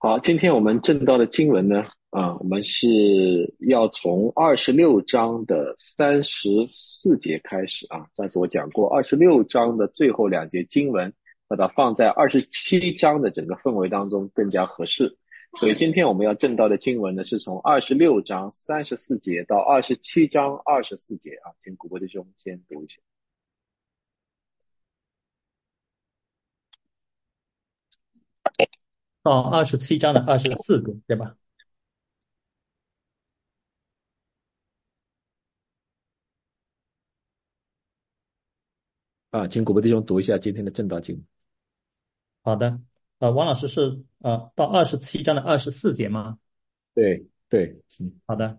好，今天我们正道的经文呢，我们是要从26章的34节开始啊。上次我讲过26章的最后两节经文，把它放在27章的整个氛围当中更加合适。所以今天我们要正道的经文呢，是从26章34节到27章24节啊。请古博弟兄先读一下。 到27章的24节，对吧？ 请古博弟兄读一下今天的正道经文。 好的，王老师是到27章的24节吗？ 对对， 好的。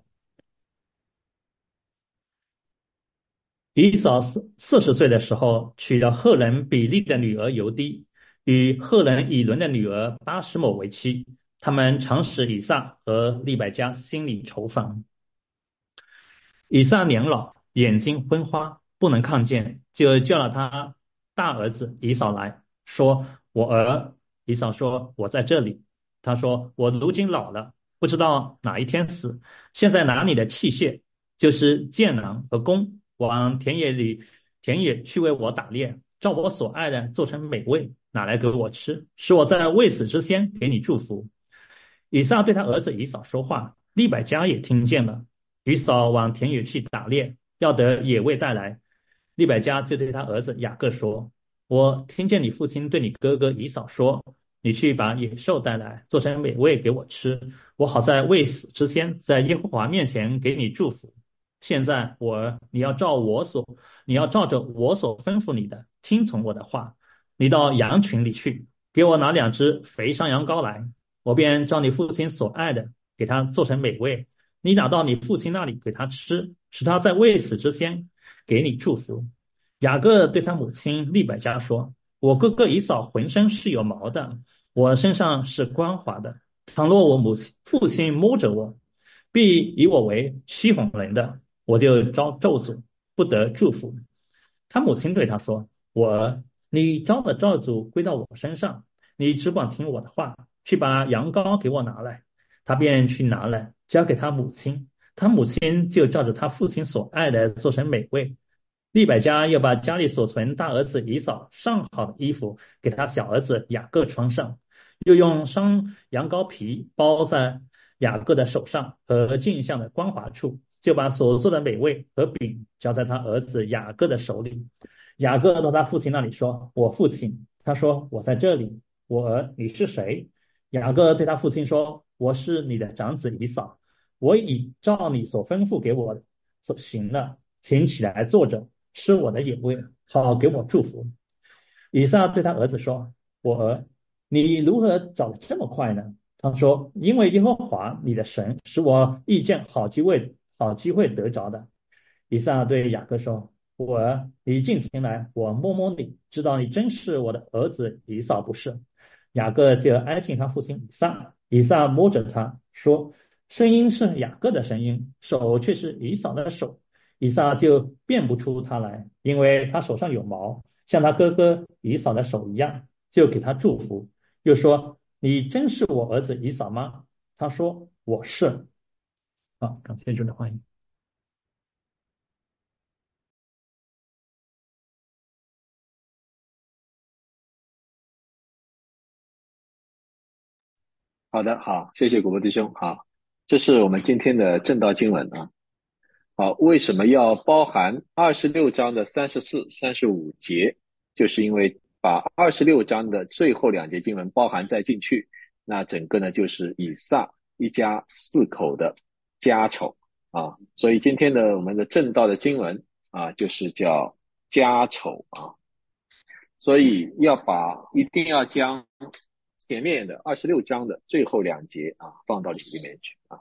以扫40岁的时候，娶了赫人比利的女儿尤低，与赫人以伦的女儿巴什抹为妻。他们常使以撒和利百加心里愁烦。以撒年老，眼睛昏花，不能看见，就叫了他大儿子以扫来说：“我儿。”以扫说：“我在这里。”他说：“我如今老了，不知道哪一天死。现在拿你的器械，就是箭囊和弓，往田野去为我打猎，照我所爱的做成美味，拿来给我吃，使我在未死之先给你祝福。”以撒对他儿子以扫说话，利百加也听见了。以扫往田野去打猎，要得野味带来。利百加就对他儿子雅各说：“我听见你父亲对你哥哥以扫说，你去把野兽带来，做成美味给我吃，我好在未死之前，在耶和华面前给你祝福。现在我儿，你要照着我所吩咐你的，听从我的话。你到羊群里去，给我拿2只肥山羊羔来，我便照你父亲所爱的，给他做成美味。你打到你父亲那里给他吃，使他在未死之前给你祝福。”雅各对他母亲利百加说：“我哥哥以扫浑身是有毛的，我身上是光滑的。倘若我父亲摸着我，必以我为欺哄人的，我就招咒诅，不得祝福。”他母亲对他说：“我儿，你招的咒诅归到我身上，你只管听我的话，去把羊羔给我拿来。”他便去拿来，交给他母亲。他母亲就照着他父亲所爱的做成美味。利百加又把家里所存大儿子以扫上好的衣服给他小儿子雅各穿上，又用山羊羔皮包在雅各的手上和镜像的光滑处，就把所做的美味和饼交在他儿子雅各的手里。雅各到他父亲那里说：“我父亲。”他说：“我在这里。”我儿，你是谁？雅各对他父亲说：“我是你的长子以扫，我已照你所吩咐给我的所行了，请起来坐着，吃我的野味，好给我祝福。”以撒对他儿子说：“我儿，你如何长得这么快呢？”他说：“因为耶和华你的神使我遇见好机会得着的。”以撒对雅各说：“我儿，你近前来，我摸摸你，知道你真是我的儿子以扫不是。”雅各就挨近他父亲以撒，以撒摸着他说：“声音是雅各的声音，手却是以扫的手。”以撒就辨不出他来，因为他手上有毛，像他哥哥以扫的手一样，就给他祝福，又说：“你真是我儿子以扫吗？”他说：“我是。”好，感谢主的欢迎。 好的，好，谢谢古博弟兄。好，这是我们今天的正道经文啊。好，为什么要包含26章的34、35节？就是因为把26章的最后两节经文包含在进去，那整个呢就是以撒一家4口的家丑啊。所以今天的我们的正道的经文啊，就是叫家丑啊。所以一定要将前面的26章的最后两节啊放到里面去啊。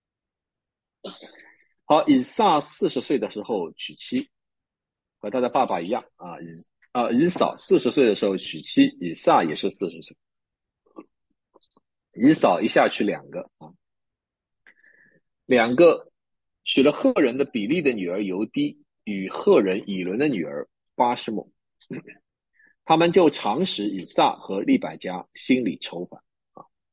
好，以撒40岁的时候娶妻，和他的爸爸一样啊。以扫40岁的时候娶妻，以撒也是40岁。以扫一下娶两个啊，两个娶了赫人的比利的女儿尤低，与赫人以伦的女儿巴什姆，他们就常使以撒和利百加心里愁烦啊。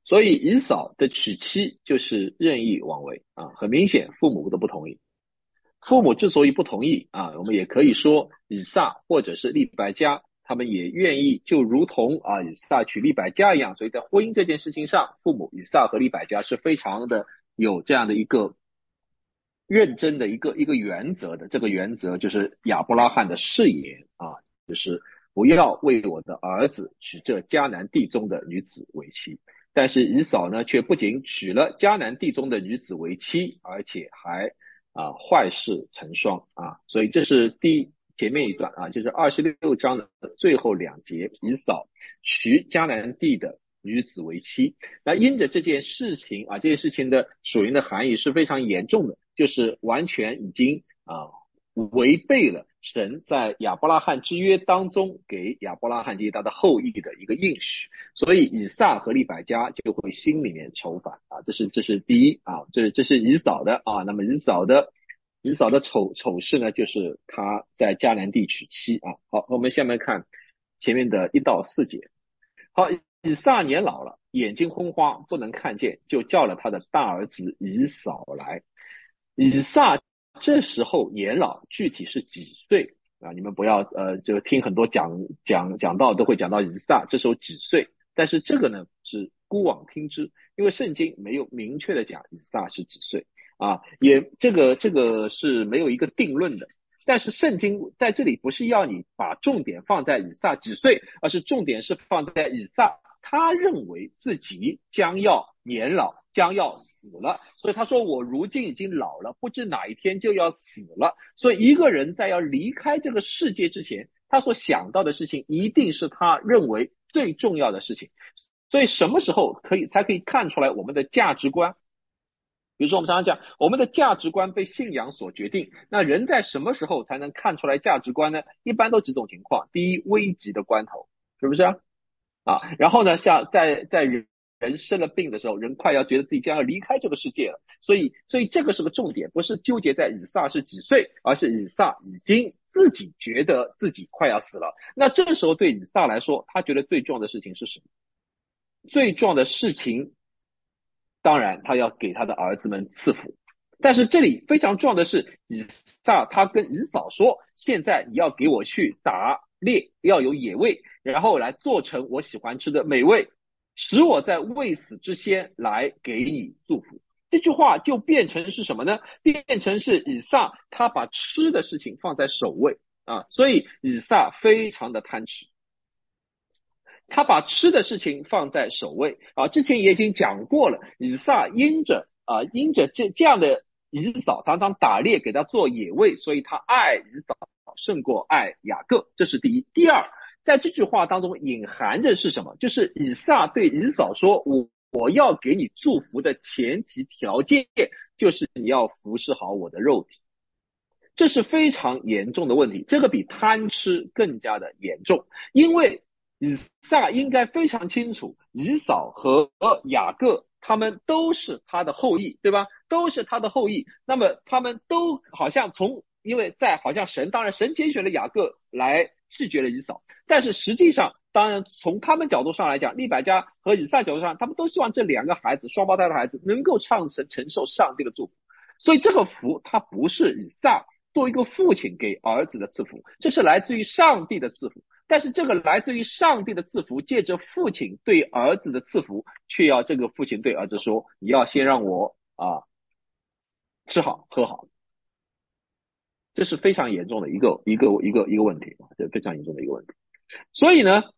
所以以扫的娶妻就是任意妄为啊，很明显父母都不同意。父母之所以不同意啊，我们也可以说以撒或者是利百加，他们也愿意就如同以撒娶利百加一样，所以在婚姻这件事情上，父母以撒和利百加是非常的有这样的一个认真的一个原则的。这个原则就是亚伯拉罕的誓言啊，就是不要为我的儿子娶这迦南地中的女子为妻。但是以扫呢，却不仅娶了迦南地中的女子为妻，而且还坏事成双啊。所以这是前面一段啊，就是26章的最后2节，以扫娶迦南地的女子为妻。那因着这件事情啊，这件事情的属灵的含义是非常严重的，就是完全已经违背了神在亚伯拉罕之约当中给亚伯拉罕及他的后裔的一个应许，所以以撒和利百加就会心里面愁烦啊。这是第一啊，这是以扫的啊。那么以扫的丑事呢，就是他在迦南地娶妻啊。好，我们下面看前面的1到4节。好，以撒年老了，眼睛昏花，不能看见，就叫了他的大儿子以扫来。以撒这时候年老，具体是几岁啊？你们不要就听很多讲道都会讲到以撒这时候几岁，但是这个呢是姑妄听之，因为圣经没有明确的讲以撒是几岁啊，也这个是没有一个定论的。但是圣经在这里不是要你把重点放在以撒几岁，而是重点是放在以撒他认为自己将要年老，将要死了，所以他说我如今已经老了，不知哪一天就要死了。所以一个人在要离开这个世界之前，他所想到的事情一定是他认为最重要的事情。所以什么时候才可以看出来我们的价值观？比如说我们常常讲我们的价值观被信仰所决定，那人在什么时候才能看出来价值观呢？一般都几种情况。第一，危急的关头，是不是然后呢，像在人生了病的时候，人快要觉得自己将要离开这个世界了，所以这个是个重点，不是纠结在以撒是几岁，而是以撒已经自己觉得自己快要死了。那这时候对以撒来说，他觉得最重要的事情是什么？最重要的事情，当然他要给他的儿子们赐福。但是这里非常重要的是，以撒他跟以扫说，现在你要给我去打猎，要有野味，然后来做成我喜欢吃的美味，使我在未死之先来给你祝福。这句话就变成是什么呢？变成是以撒他把吃的事情放在首位啊，所以以撒非常的贪吃，他把吃的事情放在首位啊。之前也已经讲过了，以撒因着这样的以扫常常打猎给他做野味，所以他爱以扫胜过爱雅各，这是第一。第二，在这句话当中隐含着是什么？就是以撒对以扫说，我要给你祝福的前提条件就是你要服侍好我的肉体。这是非常严重的问题，这个比贪吃更加的严重。因为以撒应该非常清楚，以扫和雅各他们都是他的后裔，对吧？都是他的后裔。那么他们都好像因为好像当然神拣选了雅各来拒绝了以扫，但是实际上当然从他们角度上来讲，利百加和以撒角度上，他们都希望这2个孩子，双胞胎的孩子能够承受上帝的祝福。所以这个福它不是以撒作为一个父亲给儿子的赐福，这是来自于上帝的赐福。但是这个来自于上帝的赐福，借着父亲对儿子的赐福，却要这个父亲对儿子说，你要先让我吃好喝好。这是非常严重的一个问题，这非常严重的一个问题。所以呢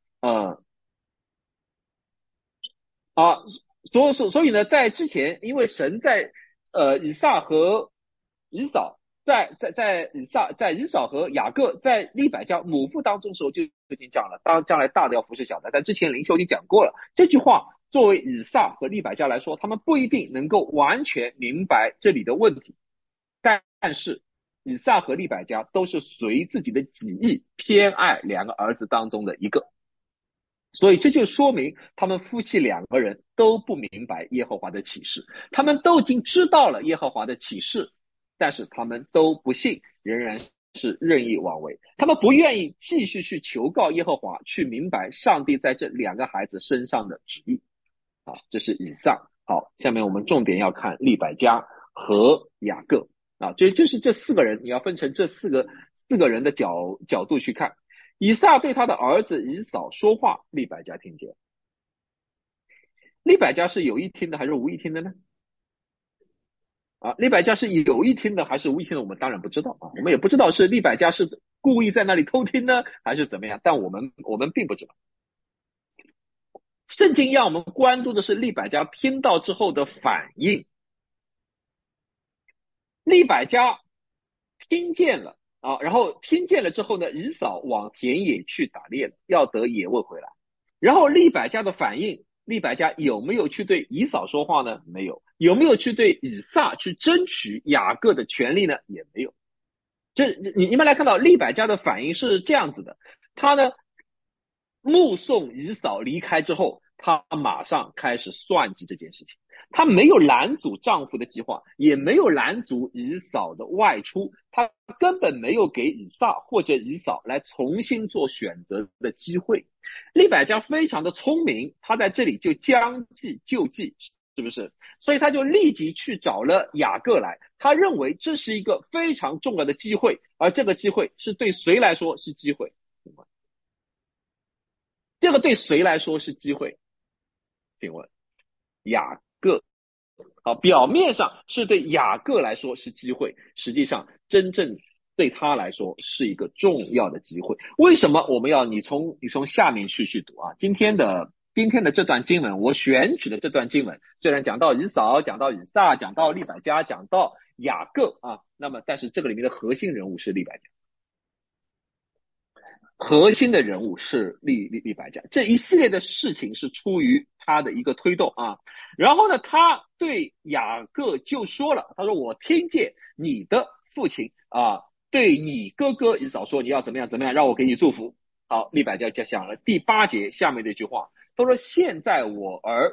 所以呢，在之前，因为神在以撒和以扫在以扫和雅各在利百加母父当中的时候就已经讲了，当将来大的要服侍小的，但之前灵修已经讲过了。这句话作为以撒和利百加来说，他们不一定能够完全明白这里的问题，但是以撒和利百加都是随自己的己意偏爱2个儿子当中的一个。所以这就说明他们夫妻2个人都不明白耶和华的启示，他们都已经知道了耶和华的启示，但是他们都不信，仍然是任意妄为。他们不愿意继续去求告耶和华，去明白上帝在这2个孩子身上的旨意。 啊，这是以撒。好，下面我们重点要看利百加和雅各啊，就是这四个人，你要分成这四个人的角度去看。以撒对他的儿子以扫说话，利百加听见。利百加是有意听的还是无意听的呢？啊，利百加是有意听的还是无意听的？我们当然不知道啊，我们也不知道是利百加是故意在那里偷听呢，还是怎么样？但我们并不知道。圣经让我们关注的是利百加听到之后的反应。利百加听见了啊，然后听见了之后呢，以扫往田野去打猎了，要得野味回来。然后利百加的反应，利百加有没有去对以扫说话呢？没有。有没有去对以撒去争取雅各的权利呢？也没有。你们来看到利百加的反应是这样子的，他呢目送以扫离开之后，他马上开始算计这件事情。她没有拦阻丈夫的计划，也没有拦阻以扫的外出，她根本没有给以撒或者以扫来重新做选择的机会。利百加非常的聪明，她在这里就将计就计，是不是？所以他就立即去找了雅各来，他认为这是一个非常重要的机会，而这个机会是对谁来说是机会？这个对谁来说是机会？请问雅各。好，表面上是对雅各来说是机会，实际上真正对他来说是一个重要的机会。为什么我们要你从下面去读啊？今天的这段经文，我选取的这段经文，虽然讲到以扫，讲到以撒，讲到利百加，讲到雅各啊，那么但是这个里面的核心人物是利百加。核心的人物是利百加，这一系列的事情是出于他的一个推动啊。然后呢，他对雅各就说了，他说我听见你的父亲啊，对你哥哥以扫说你要怎么样怎么样，让我给你祝福。好，利百加就讲了第8节下面这句话，他说现在我儿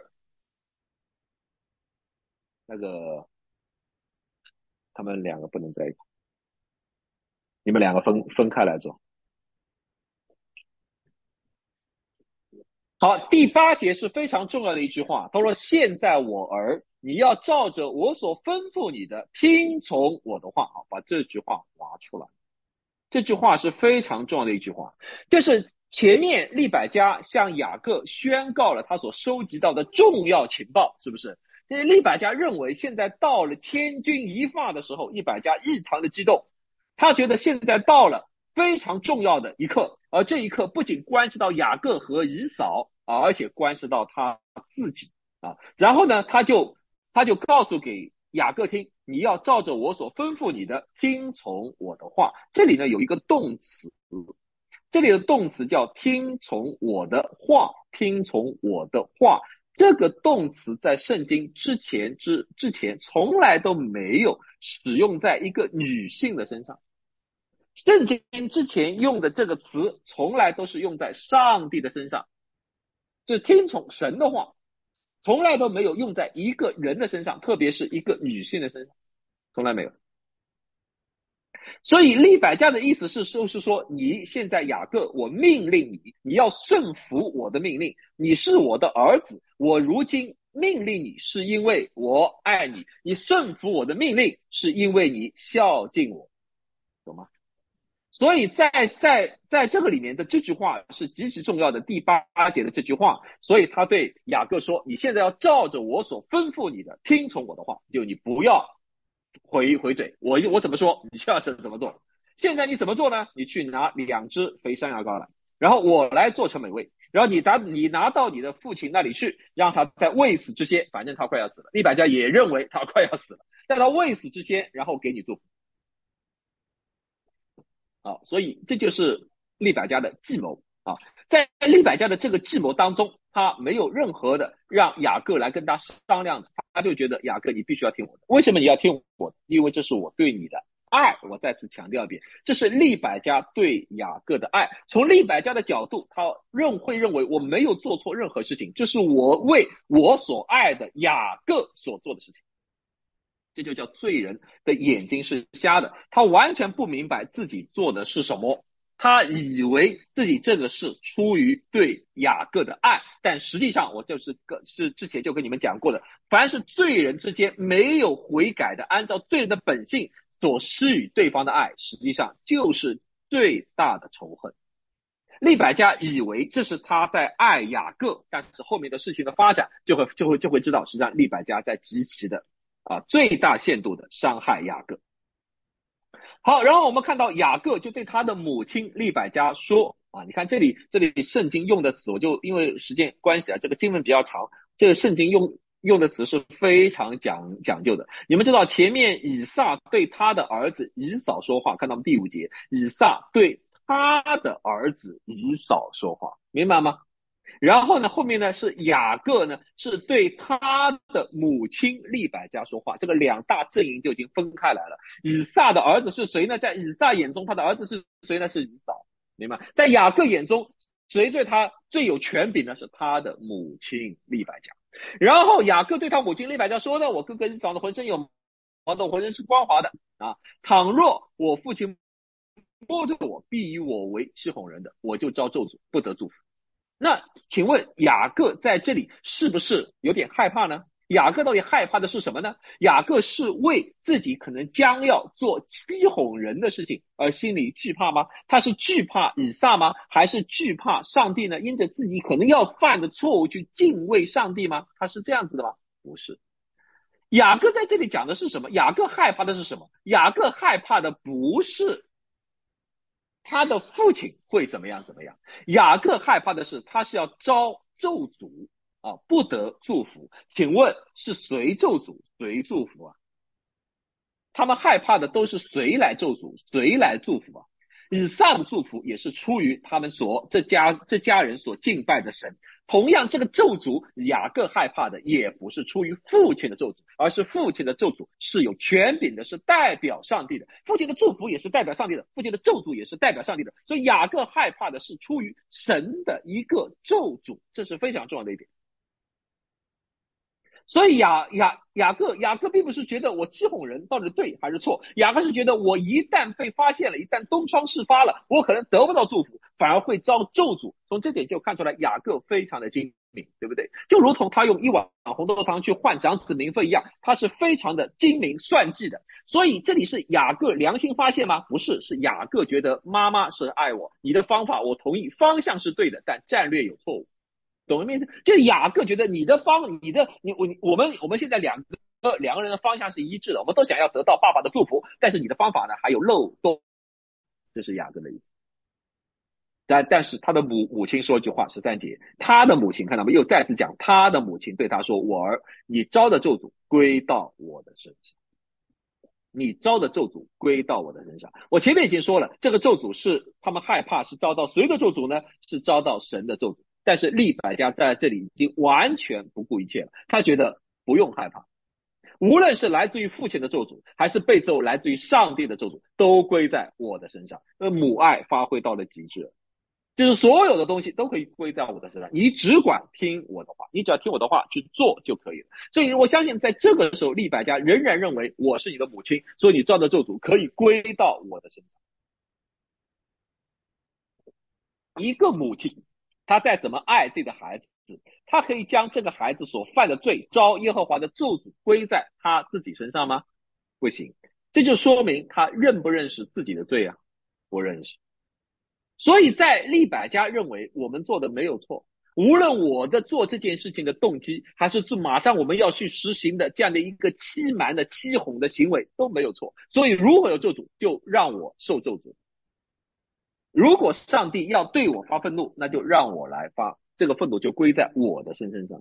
那个他们两个不能在一起，你们两个分开来做。好，第8节是非常重要的一句话，他说：“现在我儿，你要照着我所吩咐你的，听从我的话。”好，把这句话划出来。这句话是非常重要的一句话，就是前面利百加向雅各宣告了他所收集到的重要情报，是不是？这利百加认为现在到了千钧一发的时候，利百加异常的激动，他觉得现在到了非常重要的一刻，而这一刻不仅关系到雅各和以扫啊，而且关系到他自己啊。然后呢，他就告诉给雅各听，你要照着我所吩咐你的，听从我的话。这里呢有一个动词，这里的动词叫听从我的话，听从我的话。这个动词在圣经之前从来都没有使用在一个女性的身上。圣经之前用的这个词从来都是用在上帝的身上，就是听从神的话，从来都没有用在一个人的身上，特别是一个女性的身上，从来没有。所以利百加的意思就是说，你现在雅各，我命令你，你要顺服我的命令，你是我的儿子，我如今命令你是因为我爱你，你顺服我的命令是因为你孝敬我，懂吗？所以在这个里面的这句话是极其重要的，第8节的这句话，所以他对雅各说：“你现在要照着我所吩咐你的，听从我的话，就你不要回嘴，我怎么说，你就要怎么做。现在你怎么做呢？你去拿2只肥山羊羔来，然后我来做成美味，然后你拿到你的父亲那里去，让他在未死之前，反正他快要死了，利百加也认为他快要死了，在他未死之前，然后给你祝福。”啊，所以这就是利百加的计谋啊。在利百加的这个计谋当中，他没有任何的让雅各来跟他商量的，他就觉得雅各你必须要听我的。为什么你要听我的？因为这是我对你的爱。我再次强调一遍，这是利百加对雅各的爱。从利百加的角度，他会认为我没有做错任何事情，这是我为我所爱的雅各所做的事情。这就叫罪人的眼睛是瞎的，他完全不明白自己做的是什么他以为自己这个是出于对雅各的爱，但实际上我是之前就跟你们讲过的，凡是罪人之间没有悔改的，按照罪人的本性所施与对方的爱，实际上就是最大的仇恨。利百加以为这是他在爱雅各，但是后面的事情的发展就会知道，实际上利百加在极其的最大限度的伤害雅各。好，然后我们看到雅各就对他的母亲利百加说你看这里圣经用的词，我就因为时间关系这个经文比较长，这个圣经用的词是非常讲究的。你们知道前面以撒对他的儿子以扫说话，看到第5节，以撒对他的儿子以扫说话，明白吗？然后呢，后面呢是雅各呢是对他的母亲利百加说话，这个两大阵营就已经分开来了。以撒的儿子是谁呢？在以撒眼中，他的儿子是谁呢？是以扫，明白？在雅各眼中，谁对他最有权柄呢？是他的母亲利百加。然后雅各对他母亲利百加说呢：“我哥哥以扫的浑身有毛的，浑身是光滑的倘若我父亲摸着我，必以我为欺哄人的，我就遭咒诅，不得祝福。”那请问雅各在这里是不是有点害怕呢？雅各到底害怕的是什么呢？雅各是为自己可能将要做欺哄人的事情而心里惧怕吗？他是惧怕以撒吗？还是惧怕上帝呢？因着自己可能要犯的错误去敬畏上帝吗？他是这样子的吗？不是。雅各在这里讲的是什么？雅各害怕的是什么？雅各害怕的不是他的父亲会怎么样，雅各害怕的是他是要遭咒诅不得祝福。请问是谁咒诅谁祝福他们害怕的都是谁来咒诅谁来祝福以撒的祝福也是出于他们这家人所敬拜的神。同样，这个咒诅雅各害怕的也不是出于父亲的咒诅，而是父亲的咒诅是有权柄的，是代表上帝的。父亲的祝福也是代表上帝的，父亲的咒诅也是代表上帝的。所以雅各害怕的是出于神的一个咒诅，这是非常重要的一点。所以雅各并不是觉得我欺哄人到底对还是错，雅各是觉得我一旦被发现了，一旦东窗事发了，我可能得不到祝福，反而会遭咒诅。从这点就看出来雅各非常的精明，对不对？就如同他用1碗红豆汤去换长子名分一样，他是非常的精明算计的。所以这里是雅各良心发现吗？不是，是雅各觉得妈妈是爱我，你的方法我同意，方向是对的，但战略有错误。懂什么意思？就雅各觉得我们现在两个人的方向是一致的，我们都想要得到爸爸的祝福，但是你的方法呢还有漏洞，这是雅各的意思。但是他的母亲说一句话，13节，他的母亲看到没？又再次讲他的母亲对他说：“我儿，你招的咒诅归到我的身上。”你招的咒诅归到我的身上。我前面已经说了，这个咒诅是他们害怕是遭到谁的咒诅呢？是遭到神的咒诅。但是利百加在这里已经完全不顾一切了，他觉得不用害怕，无论是来自于父亲的咒诅，还是被咒来自于上帝的咒诅，都归在我的身上。母爱发挥到了极致，就是所有的东西都可以归在我的身上，你只管听我的话，你只要听我的话去做就可以了。所以我相信在这个时候，利百加仍然认为我是你的母亲，所以你造的咒诅可以归到我的身上。一个母亲她再怎么爱自己的孩子，她可以将这个孩子所犯的罪遭耶和华的咒诅归在她自己身上吗？不行。这就说明她认不认识自己的罪不认识。所以在利百加认为我们做的没有错，无论我的做这件事情的动机，还是马上我们要去实行的这样的一个欺瞒的欺哄的行为都没有错。所以如果有咒诅，就让我受咒诅。如果上帝要对我发愤怒，那就让我来发，这个愤怒就归在我的身上。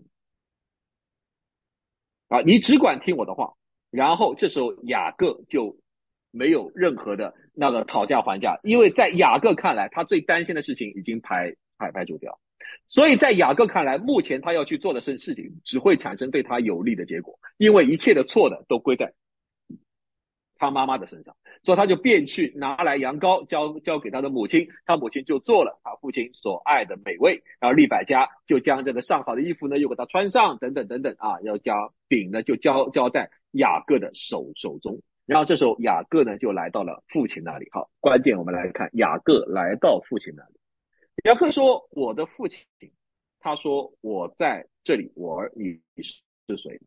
你只管听我的话。然后这时候雅各就没有任何的那个讨价还价，因为在雅各看来，他最担心的事情已经排除掉。所以在雅各看来，目前他要去做的事情只会产生对他有利的结果，因为一切的错的都归在他妈妈的身上。所以他就便去拿来羊羔交给他的母亲，他母亲就做了他父亲所爱的美味。然后利百加就将这个上好的衣服呢又给他穿上，等等要将饼呢就交在雅各的手中。 然后这时候雅各呢就来到了父亲那里。好，关键我们来看雅各来到父亲那里。雅各说我的父亲，他说我在这里，我儿你是谁？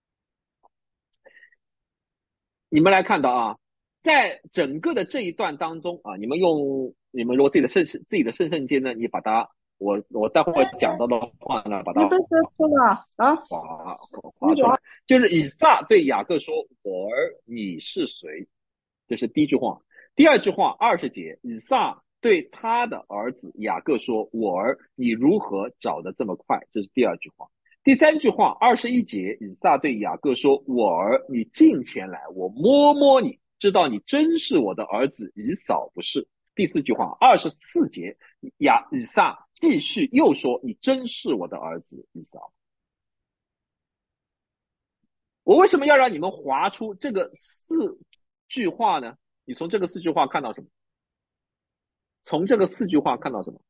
你们来看到啊，在整个的这一段当中啊，你们如果自己的圣经呢，你把它我待会儿讲到的话呢，把它你被说错了啊？ 划出来，就是以撒对雅各说：“我儿你是谁？”这是第一句话。第二句话20节，以撒对他的儿子雅各说：“我儿你如何找得这么快？”这是第二句话。第三句话21节，以撒对雅各说：“我儿你近前来，我摸摸你，知道你真是我的儿子以扫不是。”第四句话24节，以撒继续又说：“你真是我的儿子以扫。”我为什么要让你们划出这个四句话呢？你从这个四句话看到什么？从这个四句话看到什么？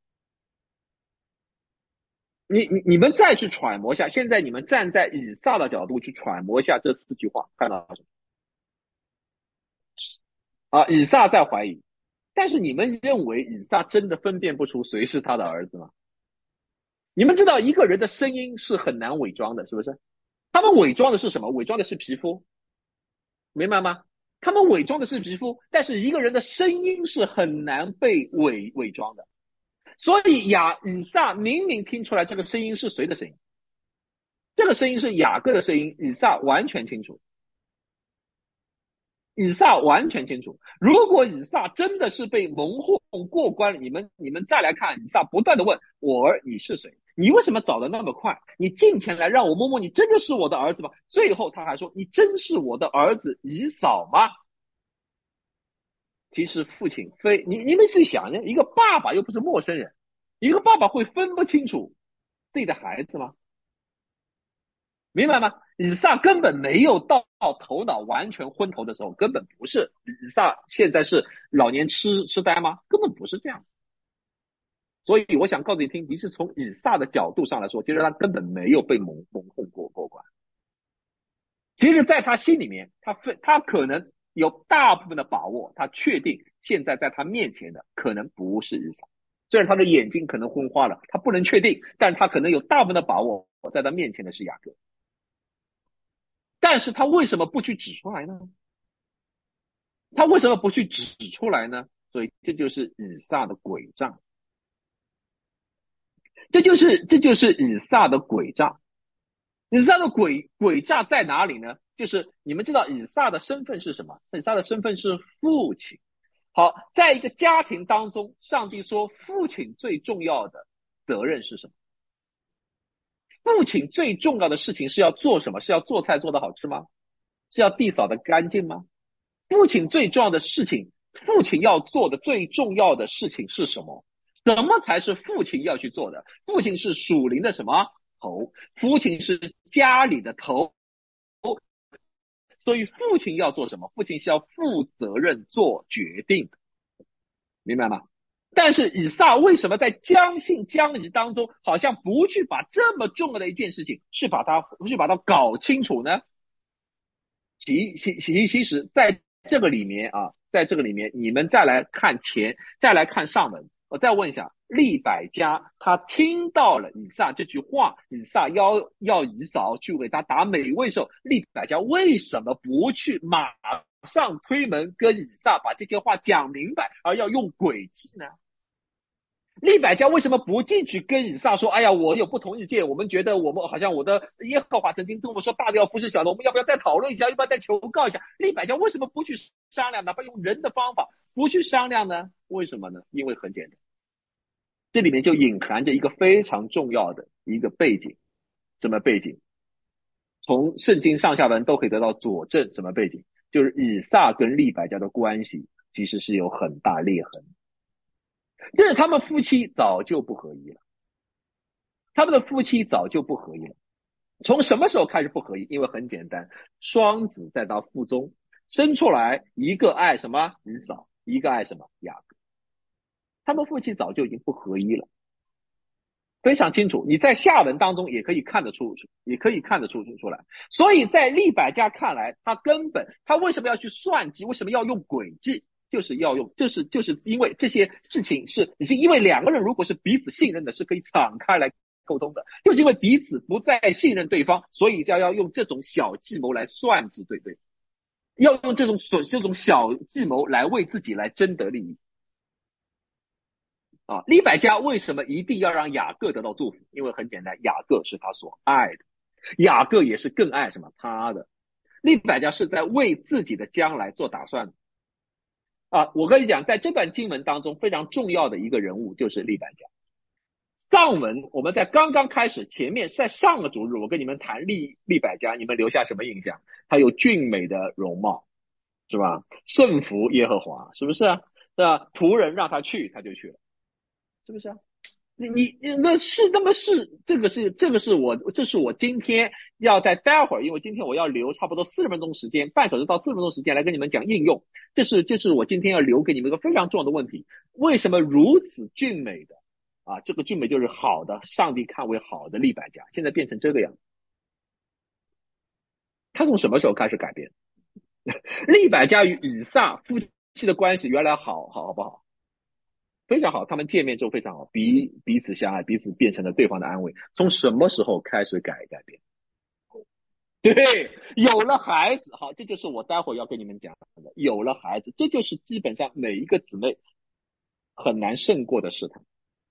你们再去揣摩一下，现在你们站在以撒的角度去揣摩一下这四句话，看到什么？啊，以撒在怀疑，但是你们认为以撒真的分辨不出谁是他的儿子吗？你们知道一个人的声音是很难伪装的，是不是？他们伪装的是什么？伪装的是皮肤，明白吗？他们伪装的是皮肤，但是一个人的声音是很难被伪装的。所以以撒明明听出来这个声音是谁的声音，这个声音是雅各的声音，以撒完全清楚。以撒完全清楚，如果以撒真的是被蒙混过关了，你们再来看，以撒不断的问我儿你是谁？你为什么找得那么快？你近前来让我摸摸，你真的是我的儿子吗？最后他还说你真是我的儿子以扫吗？其实父亲你们去想，一个爸爸又不是陌生人，一个爸爸会分不清楚自己的孩子吗？明白吗？以撒根本没有到头脑完全昏头的时候，根本不是。以撒现在是老年痴呆吗？根本不是这样。所以我想告诉你听，你是从以撒的角度上来说，其实他根本没有被蒙混过关。其实在他心里面，他可能有大部分的把握，他确定现在在他面前的可能不是以撒。虽然他的眼睛可能昏花了，他不能确定，但是他可能有大部分的把握，在他面前的是雅各。但是他为什么不去指出来呢？他为什么不去指出来呢？所以这就是以撒的诡诈，这就是以撒的诡诈。以撒的诡诈在哪里呢？就是你们知道以撒的身份是什么？以撒的身份是父亲。好，在一个家庭当中，上帝说父亲最重要的责任是什么？父亲最重要的事情是要做什么？是要做菜做得好吃吗？是要地扫得干净吗？父亲最重要的事情，父亲要做的最重要的事情是什么？什么才是父亲要去做的？父亲是属灵的什么头？父亲是家里的头，所以父亲要做什么？父亲是要负责任做决定的，明白吗？但是以撒为什么在将信将疑当中，好像不去把这么重要的一件事情，去把它搞清楚呢？其实在这个里面啊，在这个里面，你们再来看上文，我再问一下，利百加他听到了以撒这句话，以撒要以扫去为他打美味兽，利百加为什么不去马上推门跟以撒把这些话讲明白，而要用诡计呢？利百加为什么不进去跟以撒说？哎呀，我有不同意见，我们觉得我们好像我的耶和华曾经跟我们说，大的要服侍小的，我们要不要再讨论一下？要不要再求告一下？利百加为什么不去商量？哪怕用人的方法不去商量呢？为什么呢？因为很简单，这里面就隐含着一个非常重要的一个背景。什么背景？从圣经上下文都可以得到佐证。什么背景？就是以撒跟利百加的关系其实是有很大裂痕。就是他们夫妻早就不合一了，他们的夫妻早就不合一了。从什么时候开始不合一？因为很简单，双子在他腹中生出来，一个爱什么以扫，一个爱什么雅各，他们夫妻早就已经不合一了。 非常清楚，你在下文当中也可以看得出，出来。所以在利百加看来，他为什么要去算计，为什么要用诡计，就是因为这些事情已经因为两个人如果是彼此信任的，是可以敞开来沟通的，就是因为彼此不再信任对方，所以要用这种小计谋来算计对方，要用这种小计谋来为自己来争得利益。利百加为什么一定要让雅各得到祝福？因为很简单，雅各是他所爱的，雅各也是更爱什么他的。利百加是在为自己的将来做打算的。我跟你讲，在这段经文当中非常重要的一个人物就是利百加。上文我们在刚刚开始前面，在上个主日我跟你们谈利百加，你们留下什么印象？他有俊美的容貌，是吧？顺服耶和华，是不是啊？是吧？仆人让他去，他就去了，是不是啊？你那是那么是这是我今天要在待会儿，因为今天我要留差不多40分钟时间，半小时到40分钟时间来跟你们讲应用。这是我今天要留给你们一个非常重要的问题：为什么如此俊美的这个俊美就是好的，上帝看为好的利百加，现在变成这个样子？他从什么时候开始改变？利百加与以撒夫妻的关系原来好不好？非常好，他们见面之后非常好，彼此相爱，彼此变成了对方的安慰。从什么时候开始改变？对，有了孩子，好，这就是我待会儿要跟你们讲的。有了孩子，这就是基本上每一个姊妹很难胜过的试探，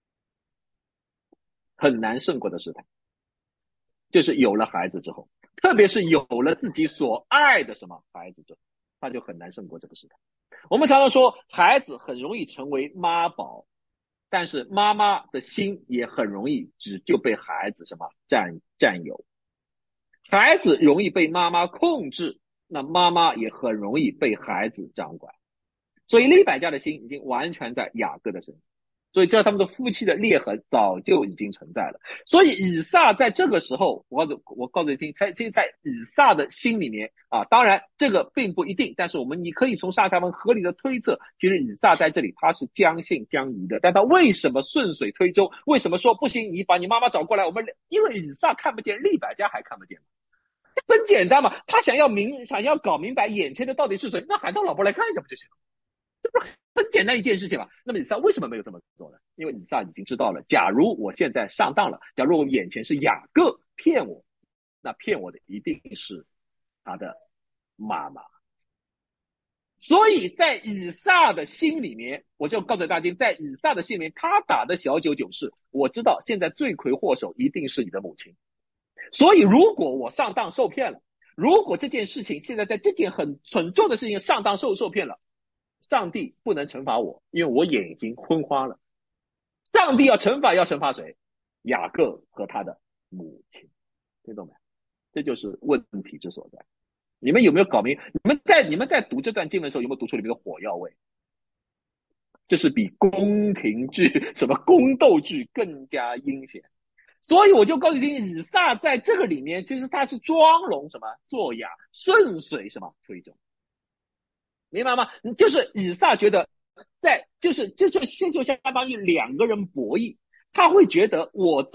很难胜过的试探，就是有了孩子之后，特别是有了自己所爱的什么孩子之后，他就很难胜过这个试探。我们常常说，孩子很容易成为妈宝，但是妈妈的心也很容易就被孩子什么占有。孩子容易被妈妈控制，那妈妈也很容易被孩子掌管。所以利百加的心已经完全在雅各的身上，所以这他们的夫妻的裂痕早就已经存在了。所以以撒在这个时候，我告诉你听，在以撒的心里面当然这个并不一定，但是你可以从上下文合理的推测，其实以撒在这里他是将信将疑的。但他为什么顺水推舟？为什么说不行？你把你妈妈找过来，因为以撒看不见，利百加还看不见。很简单嘛，他想要搞明白眼前的到底是谁，那喊他老婆来看一下不就行了？这不是很简单一件事情吗？那么以撒为什么没有这么做呢？因为以撒已经知道了，假如我现在上当了，假如我眼前是雅各骗我，那骗我的一定是他的妈妈。所以在以撒的心里面，我就告诉大家，在以撒的心里面，他打的小九九是，我知道现在罪魁祸首一定是你的母亲。所以如果我上当受骗了，如果这件事情现在在这件很重要的事情上当受骗了，上帝不能惩罚我，因为我眼睛昏花了。上帝要惩罚谁？雅各和他的母亲，听懂没？这就是问题之所在。你们有没有搞明？你们在读这段经文的时候，有没有读出里面的火药味？这是比宫廷剧、什么宫斗剧更加阴险。所以我就告诉你，以撒在这个里面，其实他是装聋什么作哑，顺水什么推舟，明白吗？就是以撒觉得就相当于两个人博弈，他会觉得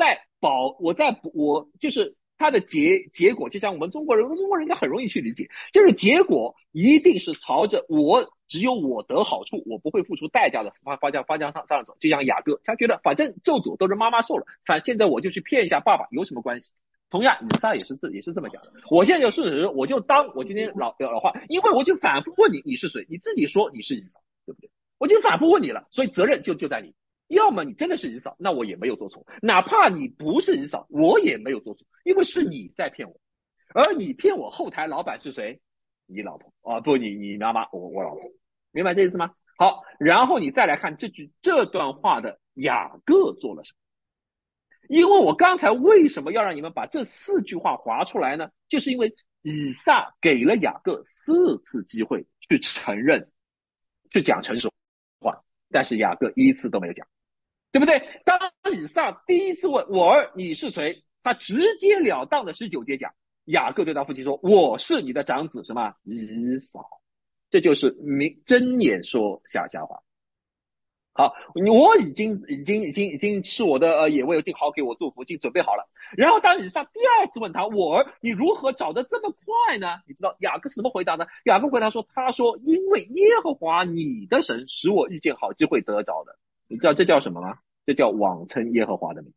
就是他的结果，就像我们中国人应该很容易去理解，就是结果一定是朝着只有我得好处，我不会付出代价的方向上走。就像雅各，他觉得反正咒诅都是妈妈受了，现在我就去骗一下爸爸，有什么关系？同样，以撒也是这么讲的。我现在就事实，我就当我今天老话，因为我就反复问你是谁，你自己说你是以撒，对不对？我就反复问你了，所以责任就在你。要么你真的是以扫，那我也没有做错；哪怕你不是以扫，我也没有做错，因为是你在骗我。而你骗我后台老板是谁？你老婆不，你妈妈，我老婆，明白这意思吗？好，然后你再来看这段话的雅各做了什么？因为我刚才为什么要让你们把这4句话划出来呢？就是因为以撒给了雅各4次机会去承认，去讲成熟话，但是雅各一次都没有讲。对不对？当以撒第一次问我儿你是谁，他直截了当的19节讲，雅各对他父亲说，我是你的长子什么以扫。这就是睁眼说瞎话。 好，我已经是我的野味，已经好给我祝福，已经准备好了。然后当以撒第二次问他，我儿，你如何找得这么快呢？你知道雅各是怎么回答的？雅各回答说，他说因为耶和华你的神使我遇见好机会得着的。你知道这叫什么吗？这叫妄称耶和华的名，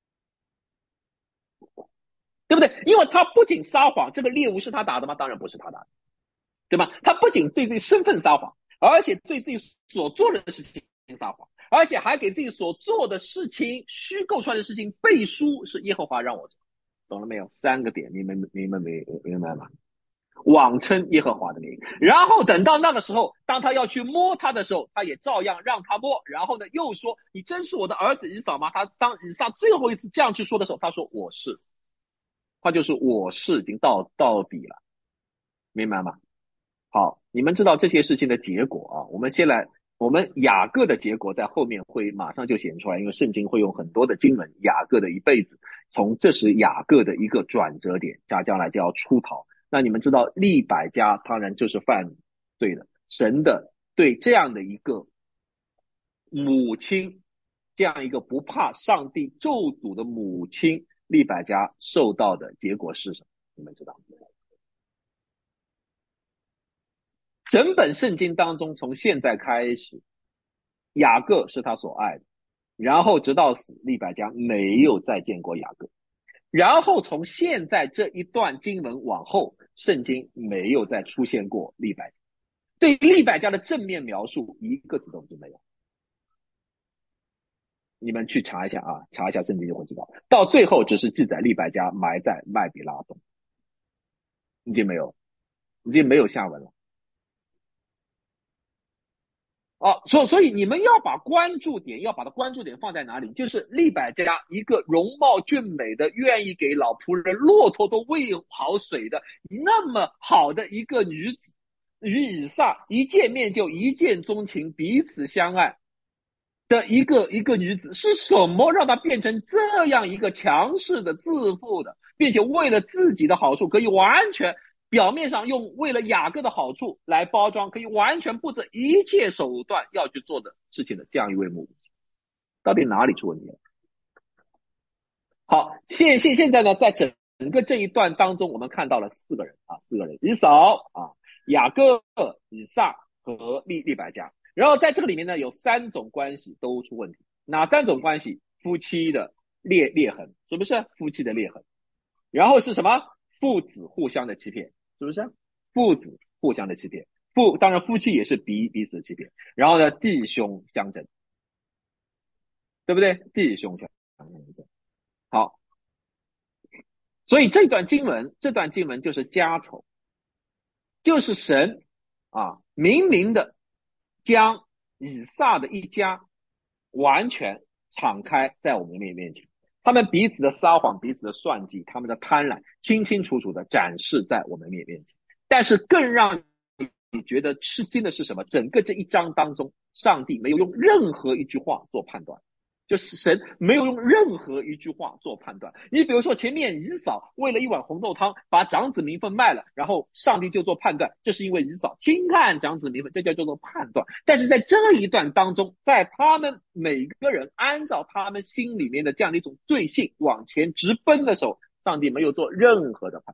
对不对？因为他不仅撒谎，这个猎物是他打的吗？当然不是他打的，对吗？他不仅对自己身份撒谎，而且对自己所做的事情撒谎，而且还给自己所做的事情虚构出来的事情背书，是耶和华让我做，懂了没有？三个点，你们明白吗？妄称耶和华的名，然后等到那个时候，当他要去摸他的时候，他也照样让他摸，然后呢又说你真是我的儿子以扫吗？他当以撒最后一次这样去说的时候，他说我是，他就是我是已经到底了，明白吗？好，你们知道这些事情的结果啊？我们雅各的结果在后面会马上就显出来，因为圣经会用很多的经文，雅各的一辈子，这是雅各的一个转折点，将来就要出逃。那你们知道利百加当然就是犯罪的，神的对这样的一个母亲，这样一个不怕上帝咒诅的母亲，利百加受到的结果是什么？你们知道吗？整本圣经当中，从现在开始，雅各是他所爱的，然后直到死，利百加没有再见过雅各，然后从现在这一段经文往后，圣经没有再出现过利百加，对利百加的正面描述一个字都没有。你们去查一下啊，查一下圣经就会知道，到最后只是记载利百加埋在麦比拉洞，已经没有，已经没有下文了。所以你们要把关注点，要把它关注点放在哪里？就是利百加一个容貌俊美的，愿意给老仆人骆驼都喂好水的那么好的一个女子，与以撒一见面就一见钟情，彼此相爱的一个女子，是什么让她变成这样一个强势的、自负的，并且为了自己的好处可以完全表面上用为了雅各的好处来包装，可以完全不择一切手段要去做的事情的这样一位母亲，到底哪里出问题了？好，现在呢，在整个这一段当中，我们看到了四个人啊，四个人，以扫啊、雅各、以撒和利百加。然后在这个里面呢，有三种关系都出问题，哪三种关系？夫妻的裂痕，是不是？夫妻的裂痕。然后是什么？父子互相的欺骗，是不是？父子互相的欺骗，当然夫妻也是彼此的欺骗。然后呢，弟兄相争，对不对？弟兄相争。好，所以这段经文就是家丑，就是神明明的将以撒的一家完全敞开在我们面前，他们彼此的撒谎，彼此的算计，他们的贪婪，清清楚楚的展示在我们面前。但是更让你觉得吃惊的是什么？整个这一章当中，上帝没有用任何一句话做判断。就是神没有用任何一句话做判断。你比如说前面以扫为了一碗红豆汤把长子名分卖了，然后上帝就做判断，这是因为以扫轻看长子名分，这叫做判断。但是在这一段当中，在他们每个人按照他们心里面的这样的一种罪性往前直奔的时候，上帝没有做任何的判断。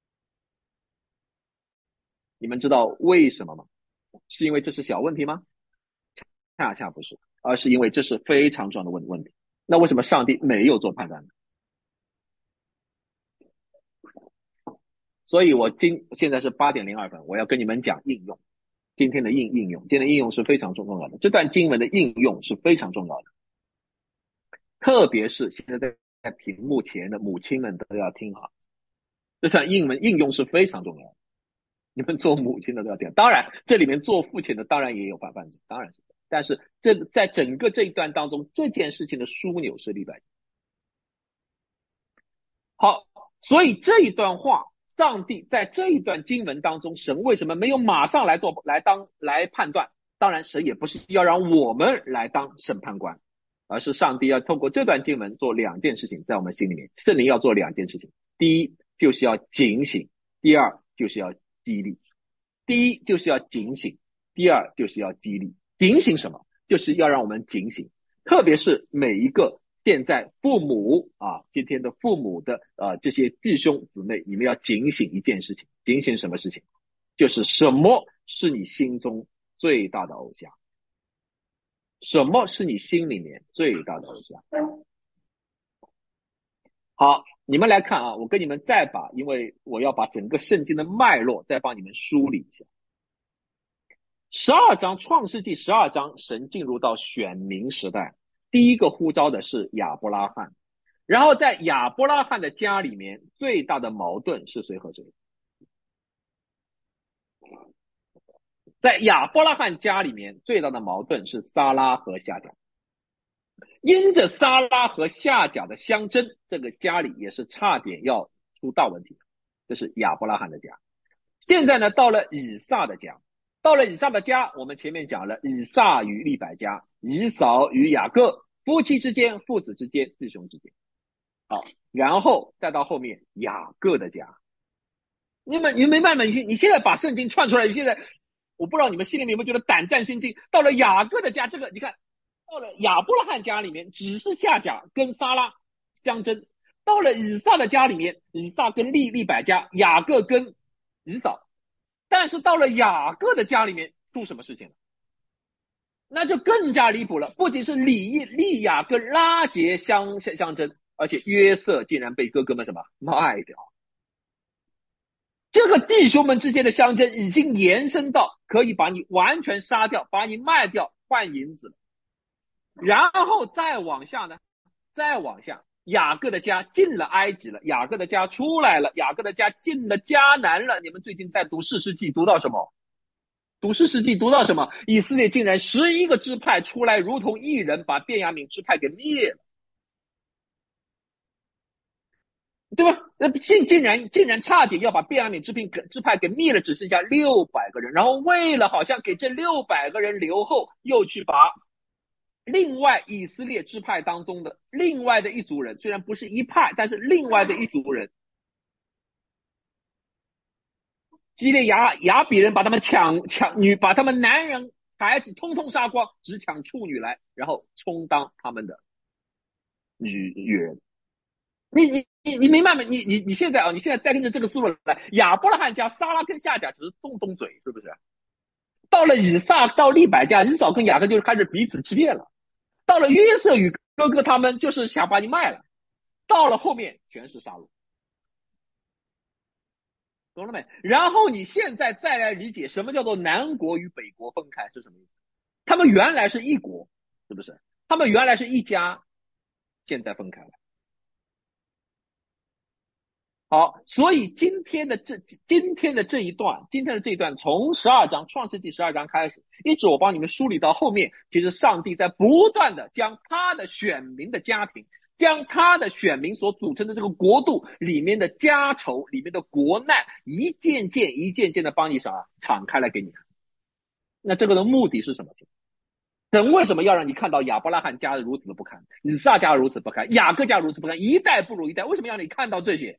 你们知道为什么吗？是因为这是小问题吗？恰恰不是，而是因为这是非常重要的问题。那为什么上帝没有做判断呢？所以现在是8:02，我要跟你们讲应用。今天的应用，今天的应用是非常重要的。这段经文的应用是非常重要的，特别是现在在屏幕前的母亲们都要听好。这段应用是非常重要的，你们做母亲的都要听。当然，这里面做父亲的当然也有犯罪，当然是。但是在整个这一段当中，这件事情的枢纽是利百加。好，所以这一段话，上帝在这一段经文当中，神为什么没有马上来判断？当然，神也不是要让我们来当审判官，而是上帝要透过这段经文做两件事情，在我们心里面，圣灵要做两件事情：第一就是要警醒，第二就是要激励。第一就是要警醒，第二就是要激励。警醒什么？ 就是要让我们警醒，特别是每一个现在父母今天的父母的这些弟兄姊妹，你们要警醒一件事情，警醒什么事情？就是什么是你心中最大的偶像？什么是你心里面最大的偶像？好，你们来看我跟你们再因为我要把整个圣经的脉络再帮你们梳理一下。创世纪12章，神进入到选民时代，第一个呼召的是亚伯拉罕，然后在亚伯拉罕的家里面，最大的矛盾是谁和谁？在亚伯拉罕家里面，最大的矛盾是撒拉和夏甲。因着撒拉和夏甲的相争，这个家里也是差点要出大问题的。这是亚伯拉罕的家。现在呢，到了以撒的家，我们前面讲了以撒与利百加，以扫与雅各，夫妻之间、父子之间、弟兄之间。好，然后再到后面雅各的家。你明白吗？你现在把圣经串出来，现在我不知道你们心里面有没有觉得胆战心惊。到了雅各的家，这个你看，到了亚伯拉罕家里面，只是夏甲跟撒拉相争；到了以撒的家里面，以撒跟利百加，雅各跟以扫。但是到了雅各的家里面，出什么事情了？那就更加离谱了。不仅是利亚跟拉结相争，而且约瑟竟然被哥哥们什么卖掉。这个弟兄们之间的相争已经延伸到可以把你完全杀掉，把你卖掉换银子了。然后再往下，雅各的家进了埃及了，雅各的家出来了，雅各的家进了迦南了。你们最近在读士师记读到什么？以色列竟然11个支派出来如同一人，把便雅悯支派给灭了，对吧？竟然差点要把便雅悯支派给灭了，只剩下600个人。然后为了好像给这600个人留后，又去把另外以色列支派当中的另外的一族人，虽然不是一派，但是另外的一族人，基列雅比人把他们把他们男人孩子通通杀光，只抢处女来，然后充当他们的女人。你明白吗？你现在再跟着这个思路来，亚伯拉罕家撒拉跟夏甲只是动嘴，是不是？到了以撒到利百加，以扫跟雅各就开始彼此欺骗了。到了约瑟与哥哥他们就是想把你卖了。到了后面全是杀戮，懂了没？然后你现在再来理解什么叫做南国与北国分开是什么意思？他们原来是一国，是不是？他们原来是一家，现在分开了。好，所以今天的这一段，从创世纪12章开始，一直我帮你们梳理到后面，其实上帝在不断的将他的选民的家庭，将他的选民所组成的这个国度里面的家仇、里面的国难，一件件的帮你敞开来给你看。那这个的目的是什么？神为什么要让你看到亚伯拉罕家如此的不堪，以撒家如此不堪，雅各家如此不堪，一代不如一代？为什么要你看到这些？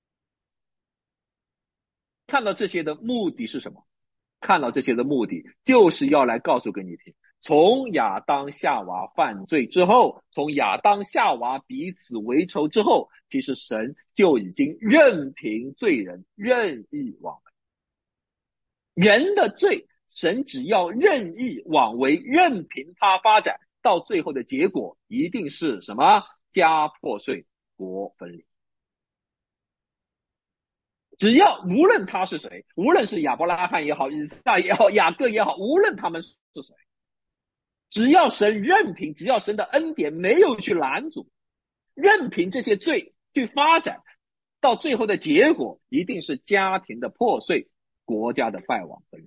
看到这些的目的是什么？看到这些的目的就是要来告诉给你听，从亚当夏娃犯罪之后，从亚当夏娃彼此为仇之后，其实神就已经任凭罪人任意妄为。人的罪，神只要任意妄为，任凭他发展，到最后的结果一定是什么？家破碎，国分离。只要无论他是谁，无论是亚伯拉罕也好，以撒也好，雅各也好，无论他们是谁，只要神任凭，只要神的恩典没有去拦阻，任凭这些罪去发展，到最后的结果一定是家庭的破碎，国家的败亡分离。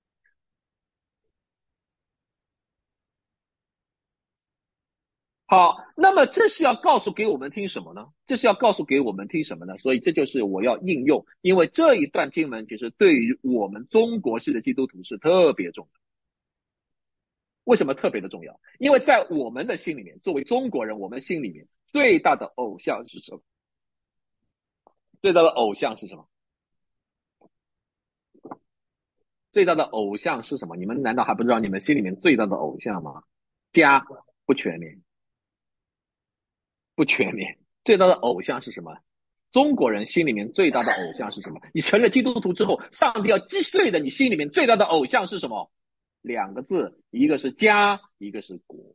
好，那么这是要告诉给我们听什么呢？所以这就是我要应用，因为这一段经文其实对于我们中国式的基督徒是特别重要。为什么特别的重要？因为在我们的心里面，作为中国人，我们心里面最大的偶像是什么？最大的偶像是什么？最大的偶像是什么？你们难道还不知道你们心里面最大的偶像吗？ 家不全面，不全面。最大的偶像是什么？中国人心里面最大的偶像是什么？你成了基督徒之后，上帝要击碎的你心里面最大的偶像是什么？两个字，一个是家，一个是国，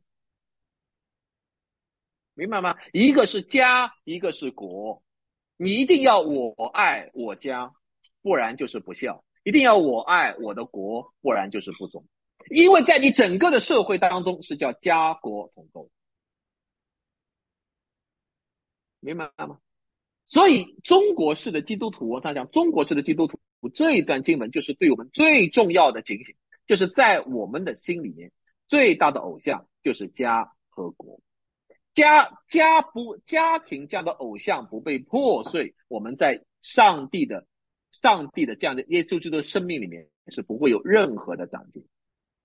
明白吗？一个是家，一个是国。你一定要我爱我家，不然就是不孝；一定要我爱我的国，不然就是不忠。因为在你整个的社会当中是叫家国同构，明白吗？所以中国式的基督徒，我常讲，中国式的基督徒这一段经文就是对我们最重要的警醒，就是在我们的心里面，最大的偶像就是家和国。家庭这样的偶像不被破碎，我们在上帝的这样的耶稣基督的生命里面是不会有任何的长进。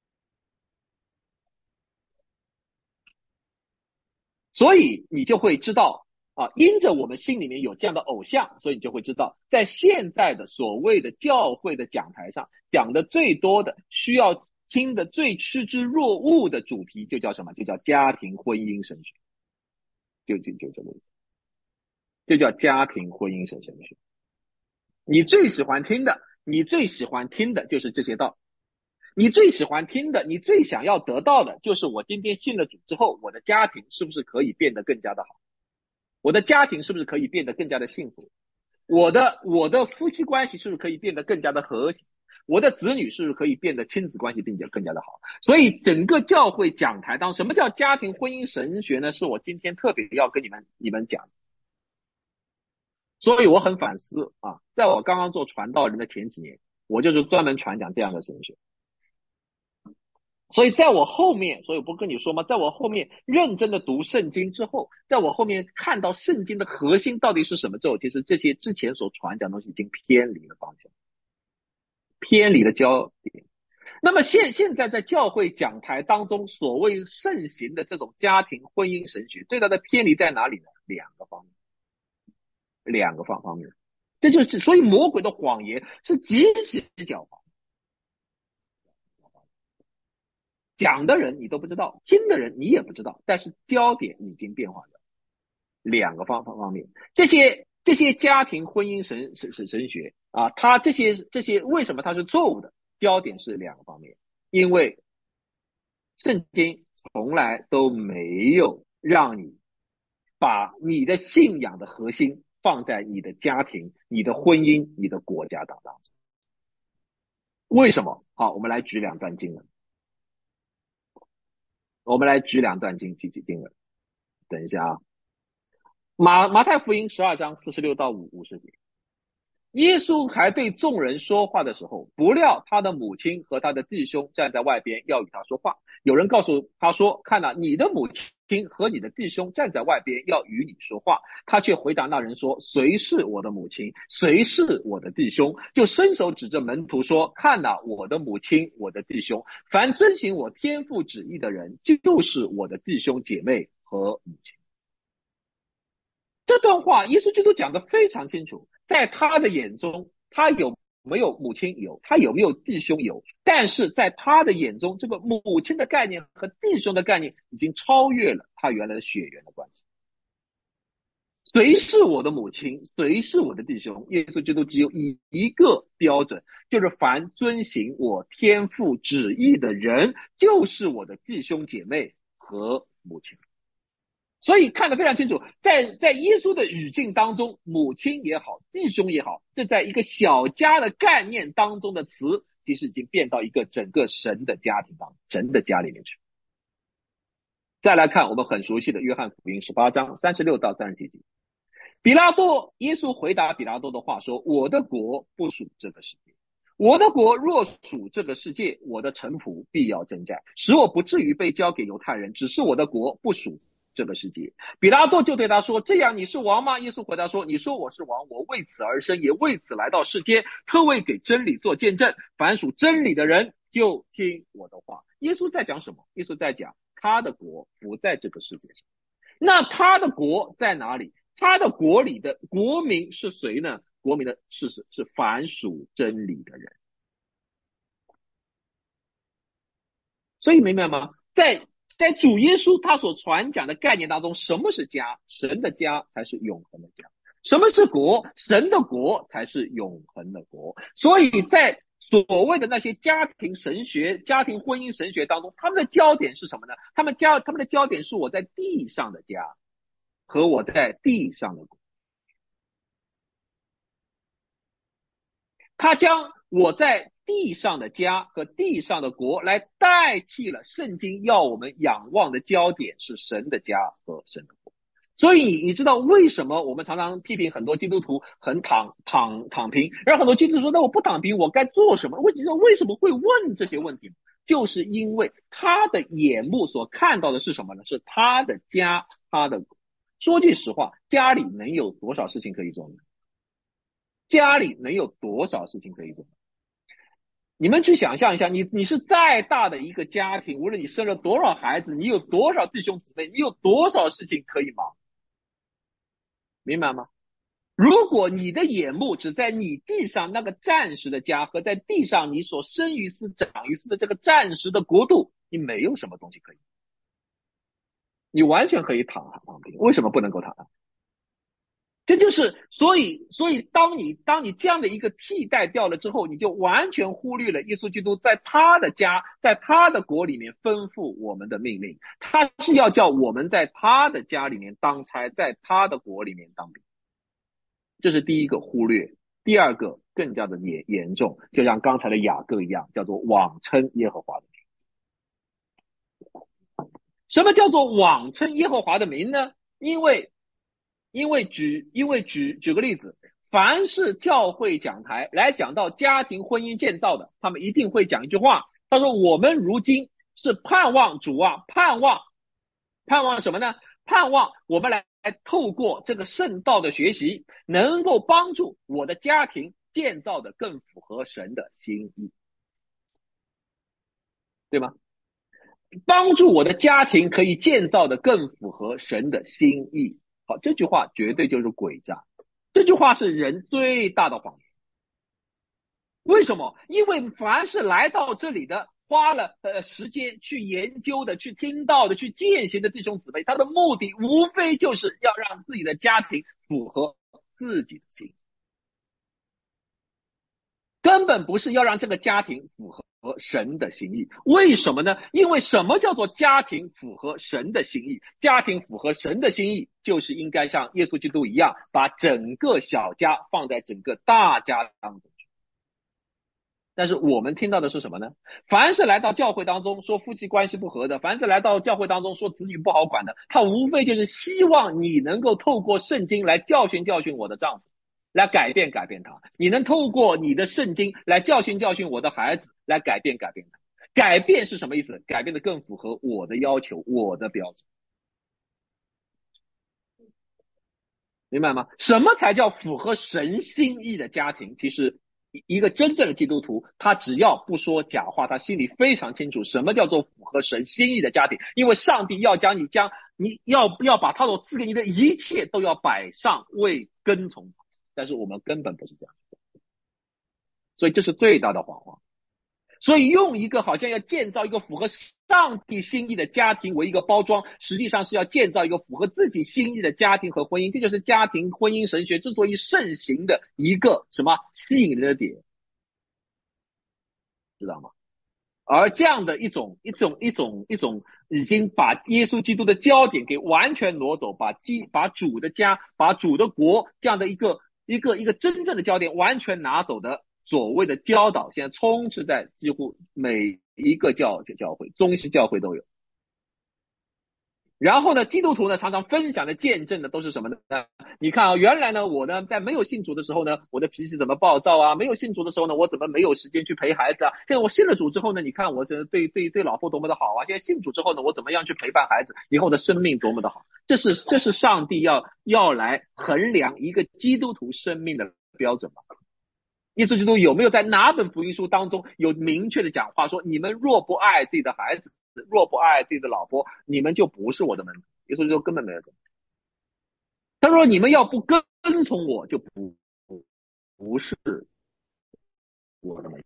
所以你就会知道因着我们心里面有这样的偶像，所以你就会知道，在现在的所谓的教会的讲台上讲的最多的、需要听的最趋之若鹜的主题，就叫什么？就叫家庭婚姻神学，就这个意思，就叫家庭婚姻神学。你最喜欢听的，你最喜欢听的就是这些道。你最喜欢听的，你最想要得到的，就是我今天信了主之后，我的家庭是不是可以变得更加的好？我的家庭是不是可以变得更加的幸福？我的夫妻关系是不是可以变得更加的和谐？我的子女是不是可以变得亲子关系并且更加的好？所以整个教会讲台当中，什么叫家庭婚姻神学呢？是我今天特别要跟你们讲。所以我很反思在我刚刚做传道人的前几年，我就是专门传讲这样的神学。所以在我后面，所以我不跟你说吗？在我后面认真的读圣经之后，在我后面看到圣经的核心到底是什么之后，其实这些之前所传讲的东西已经偏离了方向，偏离了焦点。那么现在在教会讲台当中，所谓盛行的这种家庭婚姻神学，最大的偏离在哪里呢？两个方面，这就是所以魔鬼的谎言是极其狡猾，讲的人你都不知道，听的人你也不知道，但是焦点已经变化了。两个方面，这些家庭婚姻神学它这些为什么它是错误的？焦点是两个方面，因为圣经从来都没有让你把你的信仰的核心放在你的家庭、你的婚姻、你的国家当中。为什么？好，我们来举两段经文，我们来举两段经文。等一下马太福音12章46到50节。耶稣还对众人说话的时候，不料他的母亲和他的弟兄站在外边要与他说话。有人告诉他说：看哪，你的母亲和你的弟兄站在外边要与你说话。他却回答那人说：谁是我的母亲？谁是我的弟兄？就伸手指着门徒说：看哪，我的母亲，我的弟兄。凡遵行我天父旨意的人，就是我的弟兄姐妹和母亲。这段话耶稣基督讲得非常清楚，在他的眼中，他有没有母亲？有，他有没有弟兄？有，但是在他的眼中，这个母亲的概念和弟兄的概念已经超越了他原来的血缘的关系。谁是我的母亲？谁是我的弟兄？耶稣基督只有一个标准，就是凡遵行我天父旨意的人，就是我的弟兄姐妹和母亲。所以看得非常清楚，在耶稣的语境当中，母亲也好，弟兄也好，这在一个小家的概念当中的词，其实已经变到一个整个神的家庭当神的家里面去。再来看我们很熟悉的约翰福音18章36到37节。耶稣回答比拉多的话说：我的国不属这个世界，我的国若属这个世界，我的臣仆必要征战，使我不至于被交给犹太人，只是我的国不属这个世界。比拉多就对他说：这样你是王吗？耶稣回答说：你说我是王，我为此而生，也为此来到世间，特为给真理做见证。凡属真理的人就听我的话。耶稣在讲什么？耶稣在讲他的国不在这个世界上。那他的国在哪里？他的国里的国民是谁呢？国民的是凡属真理的人。所以明白吗？在在主耶稣他所传讲的概念当中，什么是家？神的家才是永恒的家。什么是国？神的国才是永恒的国。所以在所谓的那些家庭神学、家庭婚姻神学当中，他们的焦点是什么呢？他们的焦点是我在地上的家和我在地上的国。他将我在地上的家和地上的国来代替了圣经要我们仰望的焦点是神的家和神的国。所以你知道为什么我们常常批评很多基督徒很躺平，然后很多基督徒说那我不躺平我该做什么？为什么会问这些问题？就是因为他的眼目所看到的是什么呢？是他的家，他的国。说句实话，家里能有多少事情可以做呢？家里能有多少事情可以做？你们去想象一下，你是再大的一个家庭，无论你生了多少孩子，你有多少弟兄姊妹，你有多少事情可以忙，明白吗？如果你的眼目只在你地上那个暂时的家和在地上你所生于斯长于斯的这个暂时的国度，你没有什么东西可以，你完全可以躺平。为什么不能够躺？这就是所以当你这样的一个替代掉了之后，你就完全忽略了耶稣基督在他的家，在他的国里面吩咐我们的命令。他是要叫我们在他的家里面当差，在他的国里面当兵。这是第一个忽略。第二个更加的严重，就像刚才的雅各一样，叫做妄称耶和华的名。什么叫做妄称耶和华的名呢？举个例子，凡是教会讲台来讲到家庭婚姻建造的，他们一定会讲一句话，他说我们如今是盼望主啊，盼望什么呢？盼望我们来透过这个圣道的学习，能够帮助我的家庭建造的更符合神的心意，对吗？帮助我的家庭可以建造的更符合神的心意。好，这句话绝对就是诡诈，这句话是人最大的谎言。为什么？因为凡是来到这里的，花了时间去研究的、去听到的、去践行的弟兄姊妹，他的目的无非就是要让自己的家庭符合自己的心意，根本不是要让这个家庭符合神的心意。为什么呢？因为什么叫做家庭符合神的心意？家庭符合神的心意，就是应该像耶稣基督一样，把整个小家放在整个大家当中。但是我们听到的是什么呢？凡是来到教会当中说夫妻关系不和的，凡是来到教会当中说子女不好管的，他无非就是希望你能够透过圣经来教训教训我的丈夫，来改变他。你能透过你的圣经来教训教训我的孩子，来改变他。改变是什么意思？改变的更符合我的要求，我的标准。明白吗？什么才叫符合神心意的家庭？其实一个真正的基督徒，他只要不说假话，他心里非常清楚什么叫做符合神心意的家庭。因为上帝要你要把他所赐给你的一切都要摆上为跟从，但是我们根本不是这样，所以这是最大的谎话。所以用一个好像要建造一个符合上帝心意的家庭为一个包装，实际上是要建造一个符合自己心意的家庭和婚姻。这就是家庭婚姻神学之所以盛行的一个什么吸引人的点，知道吗？而这样的一种已经把耶稣基督的焦点给完全挪走，把主的家、把主的国这样的一个真正的焦点完全拿走的所谓的教导，现在充斥在几乎每一个教会，中西教会都有。然后呢，基督徒呢常常分享的见证的都是什么呢？你看啊，原来呢我呢在没有信主的时候呢，我的脾气怎么暴躁啊？没有信主的时候呢，我怎么没有时间去陪孩子啊？现在我信了主之后呢，你看我这对老婆多么的好啊！现在信主之后呢，我怎么样去陪伴孩子？以后的生命多么的好？这是上帝要来衡量一个基督徒生命的标准吗？耶稣基督有没有在哪本福音书当中有明确的讲话说，你们若不爱自己的孩子，若不爱自己的老婆，你们就不是我的门徒？耶稣基督根本没有讲。他说你们要不跟从我，就不是我的门徒。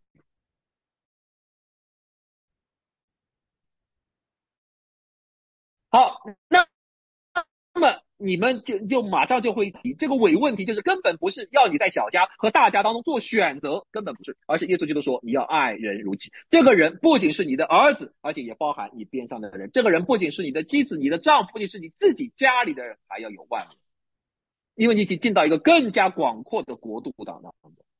好，那么你们就马上就会提这个伪问题，就是根本不是要你在小家和大家当中做选择，根本不是，而是耶稣基督说你要爱人如己。这个人不仅是你的儿子，而且也包含你边上的人。这个人不仅是你的妻子、你的丈夫，不仅是你自己家里的人，还要有万民，因为你已经进到一个更加广阔的国度当中。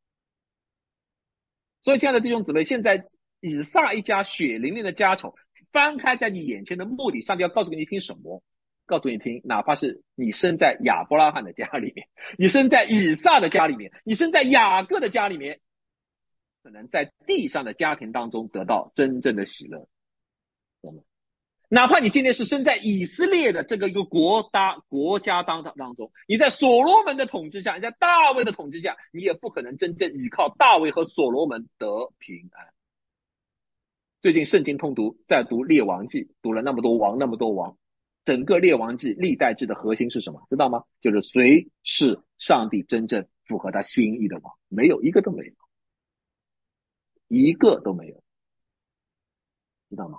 所以，亲爱的弟兄姊妹，现在以撒一家血淋淋的家丑翻开在你眼前的目的，上帝要告诉你听什么？告诉你听，哪怕是你生在亚伯拉罕的家里面，你生在以撒的家里面，你生在雅各的家里面，可能在地上的家庭当中得到真正的喜乐。哪怕你今天是生在以色列的这个一个国家当中，你在所罗门的统治下，你在大卫的统治下，你也不可能真正依靠大卫和所罗门得平安。最近圣经通读，在读列王记，读了那么多王，整个列王记历代志的核心是什么？知道吗？就是谁是上帝真正符合他心意的王？没有一个都没有，一个都没有，知道吗？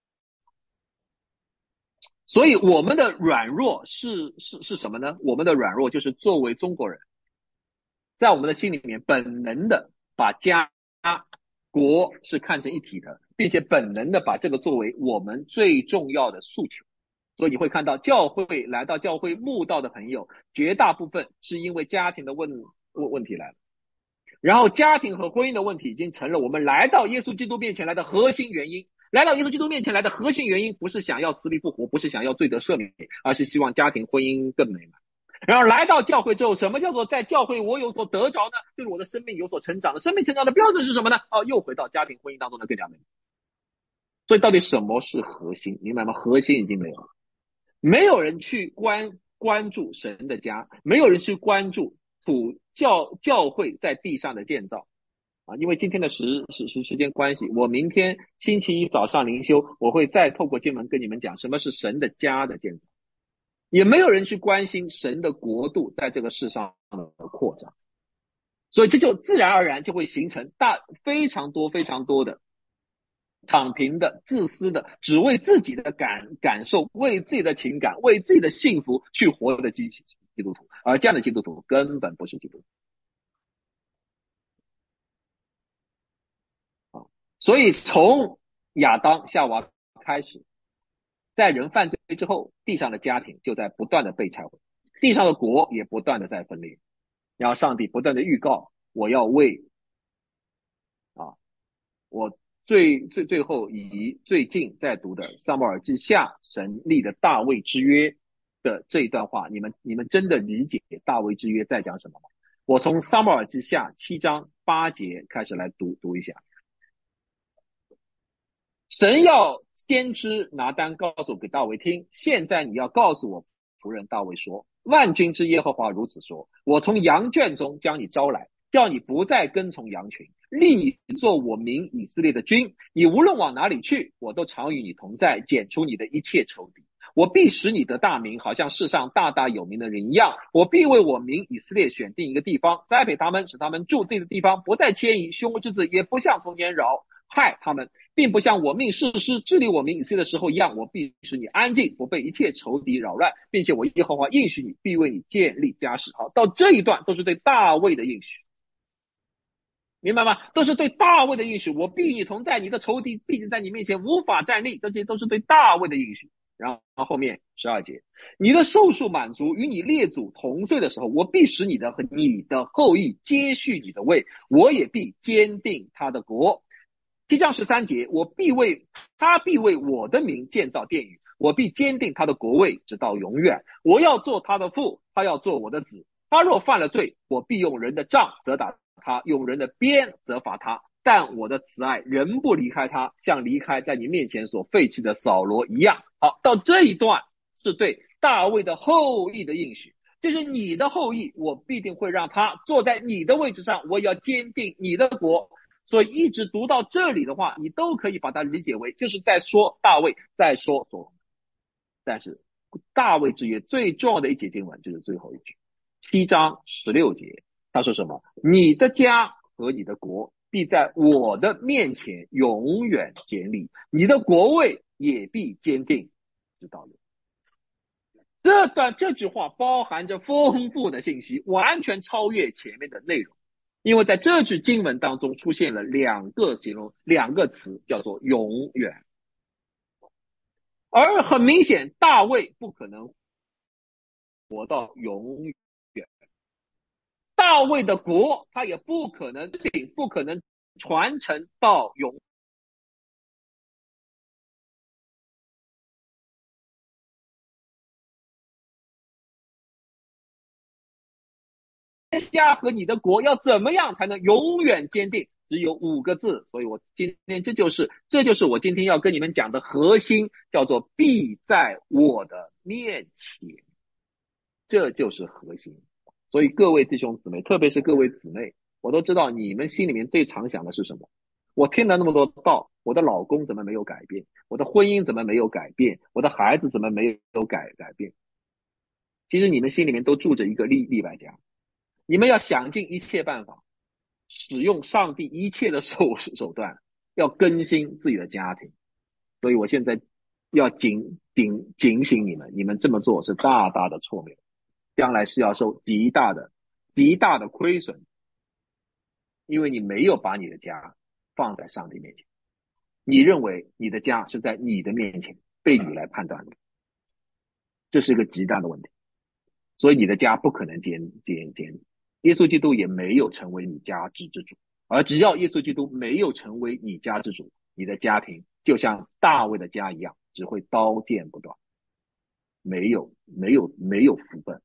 所以我们的软弱是什么呢？我们的软弱就是作为中国人，在我们的心里面本能的把家国是看成一体的，并且本能的把这个作为我们最重要的诉求。所以你会看到来到教会慕道的朋友，绝大部分是因为家庭的问题来了。然后家庭和婚姻的问题已经成了我们来到耶稣基督面前来的核心原因。来到耶稣基督面前来的核心原因，不是想要死里复活，不是想要罪得赦免，而是希望家庭婚姻更美满。然后来到教会之后，什么叫做在教会我有所得着呢？就是我的生命有所成长的。生命成长的标准是什么呢？又回到家庭婚姻当中的更加美满。所以到底什么是核心？明白吗？核心已经没有了，没有人去关注神的家，没有人去关注教会在地上的建造。因为今天的时间关系，我明天星期一早上灵修，我会再透过经文跟你们讲什么是神的家的建造。也没有人去关心神的国度在这个世上的扩张，所以这就自然而然就会形成非常多的躺平的、自私的，只为自己的感受、为自己的情感、为自己的幸福去活的基督徒，而这样的基督徒根本不是基督徒。所以从亚当夏娃开始，在人犯罪之后，地上的家庭就在不断的被拆毁，地上的国也不断的在分裂。然后上帝不断的预告，我要为我最后以最近在读的撒母耳记下神立的大卫之约的这一段话，你们真的理解大卫之约在讲什么吗？我从撒母耳记下7章8节开始来读一下。神要先知拿单告诉给大卫听，现在你要告诉我仆人大卫说，万军之耶和华如此说，我从羊圈中将你招来，叫你不再跟从羊群，立你做我民以色列的君，你无论往哪里去，我都常与你同在，剪除你的一切仇敌。我必使你得大名，好像世上大大有名的人一样。我必为我民以色列选定一个地方，栽培他们，使他们住自己的地方，不再迁移，凶恶之子也不像从前害他们，并不像我命士师治理我民以色列的时候一样。我必使你安静，不被一切仇敌扰乱，并且我耶和华应许你，必为你建立家室。好，到这一段都是对大卫的应许，明白吗？都是对大卫的应许。我必与你同在，你的仇敌必定在你面前无法站立，这些都是对大卫的应许。然后后面12节，你的寿数满足，与你列祖同岁的时候，我必使你的后裔接续你的位，我也必坚定他的国。7章13节，他必为我的名建造殿宇，我必坚定他的国位直到永远。我要做他的父，他要做我的子。他若犯了罪，我必用人的杖责打他，用人的鞭责罚他。但我的慈爱仍不离开他，像离开在你面前所废弃的扫罗一样。好，到这一段是对大卫的后裔的应许，就是你的后裔，我必定会让他坐在你的位置上，我也要坚定你的国。所以一直读到这里的话，你都可以把它理解为就是在说大卫，在说所罗门。但是大卫之约最重要的一节经文就是最后一句，7章16节，他说什么？你的家和你的国必在我的面前永远坚立，你的国位也必坚定直到永远。 这句话包含着丰富的信息，完全超越前面的内容。因为在这句经文当中出现了两个词，叫做永远。而很明显，大卫不可能活到永远，大卫的国他也不可能传承到永远。家和你的国要怎么样才能永远坚定？只有5个字，所以我今天这就是我今天要跟你们讲的核心，叫做必在我的面前，这就是核心。所以各位弟兄姊妹，特别是各位姊妹，我都知道你们心里面最常想的是什么。我听了那么多道，我的老公怎么没有改变？我的婚姻怎么没有改变？我的孩子怎么没有改变？其实你们心里面都住着一个利百家，你们要想尽一切办法，使用上帝一切的手段，要更新自己的家庭。所以我现在要警醒你们，你们这么做是大大的错谬，将来是要受极大的亏损，因为你没有把你的家放在上帝面前，你认为你的家是在你的面前被你来判断的，这是一个极大的问题。所以你的家不可能坚立。耶稣基督也没有成为你家之主，而只要耶稣基督没有成为你家之主，你的家庭就像大卫的家一样，只会刀剑不断，没有福分。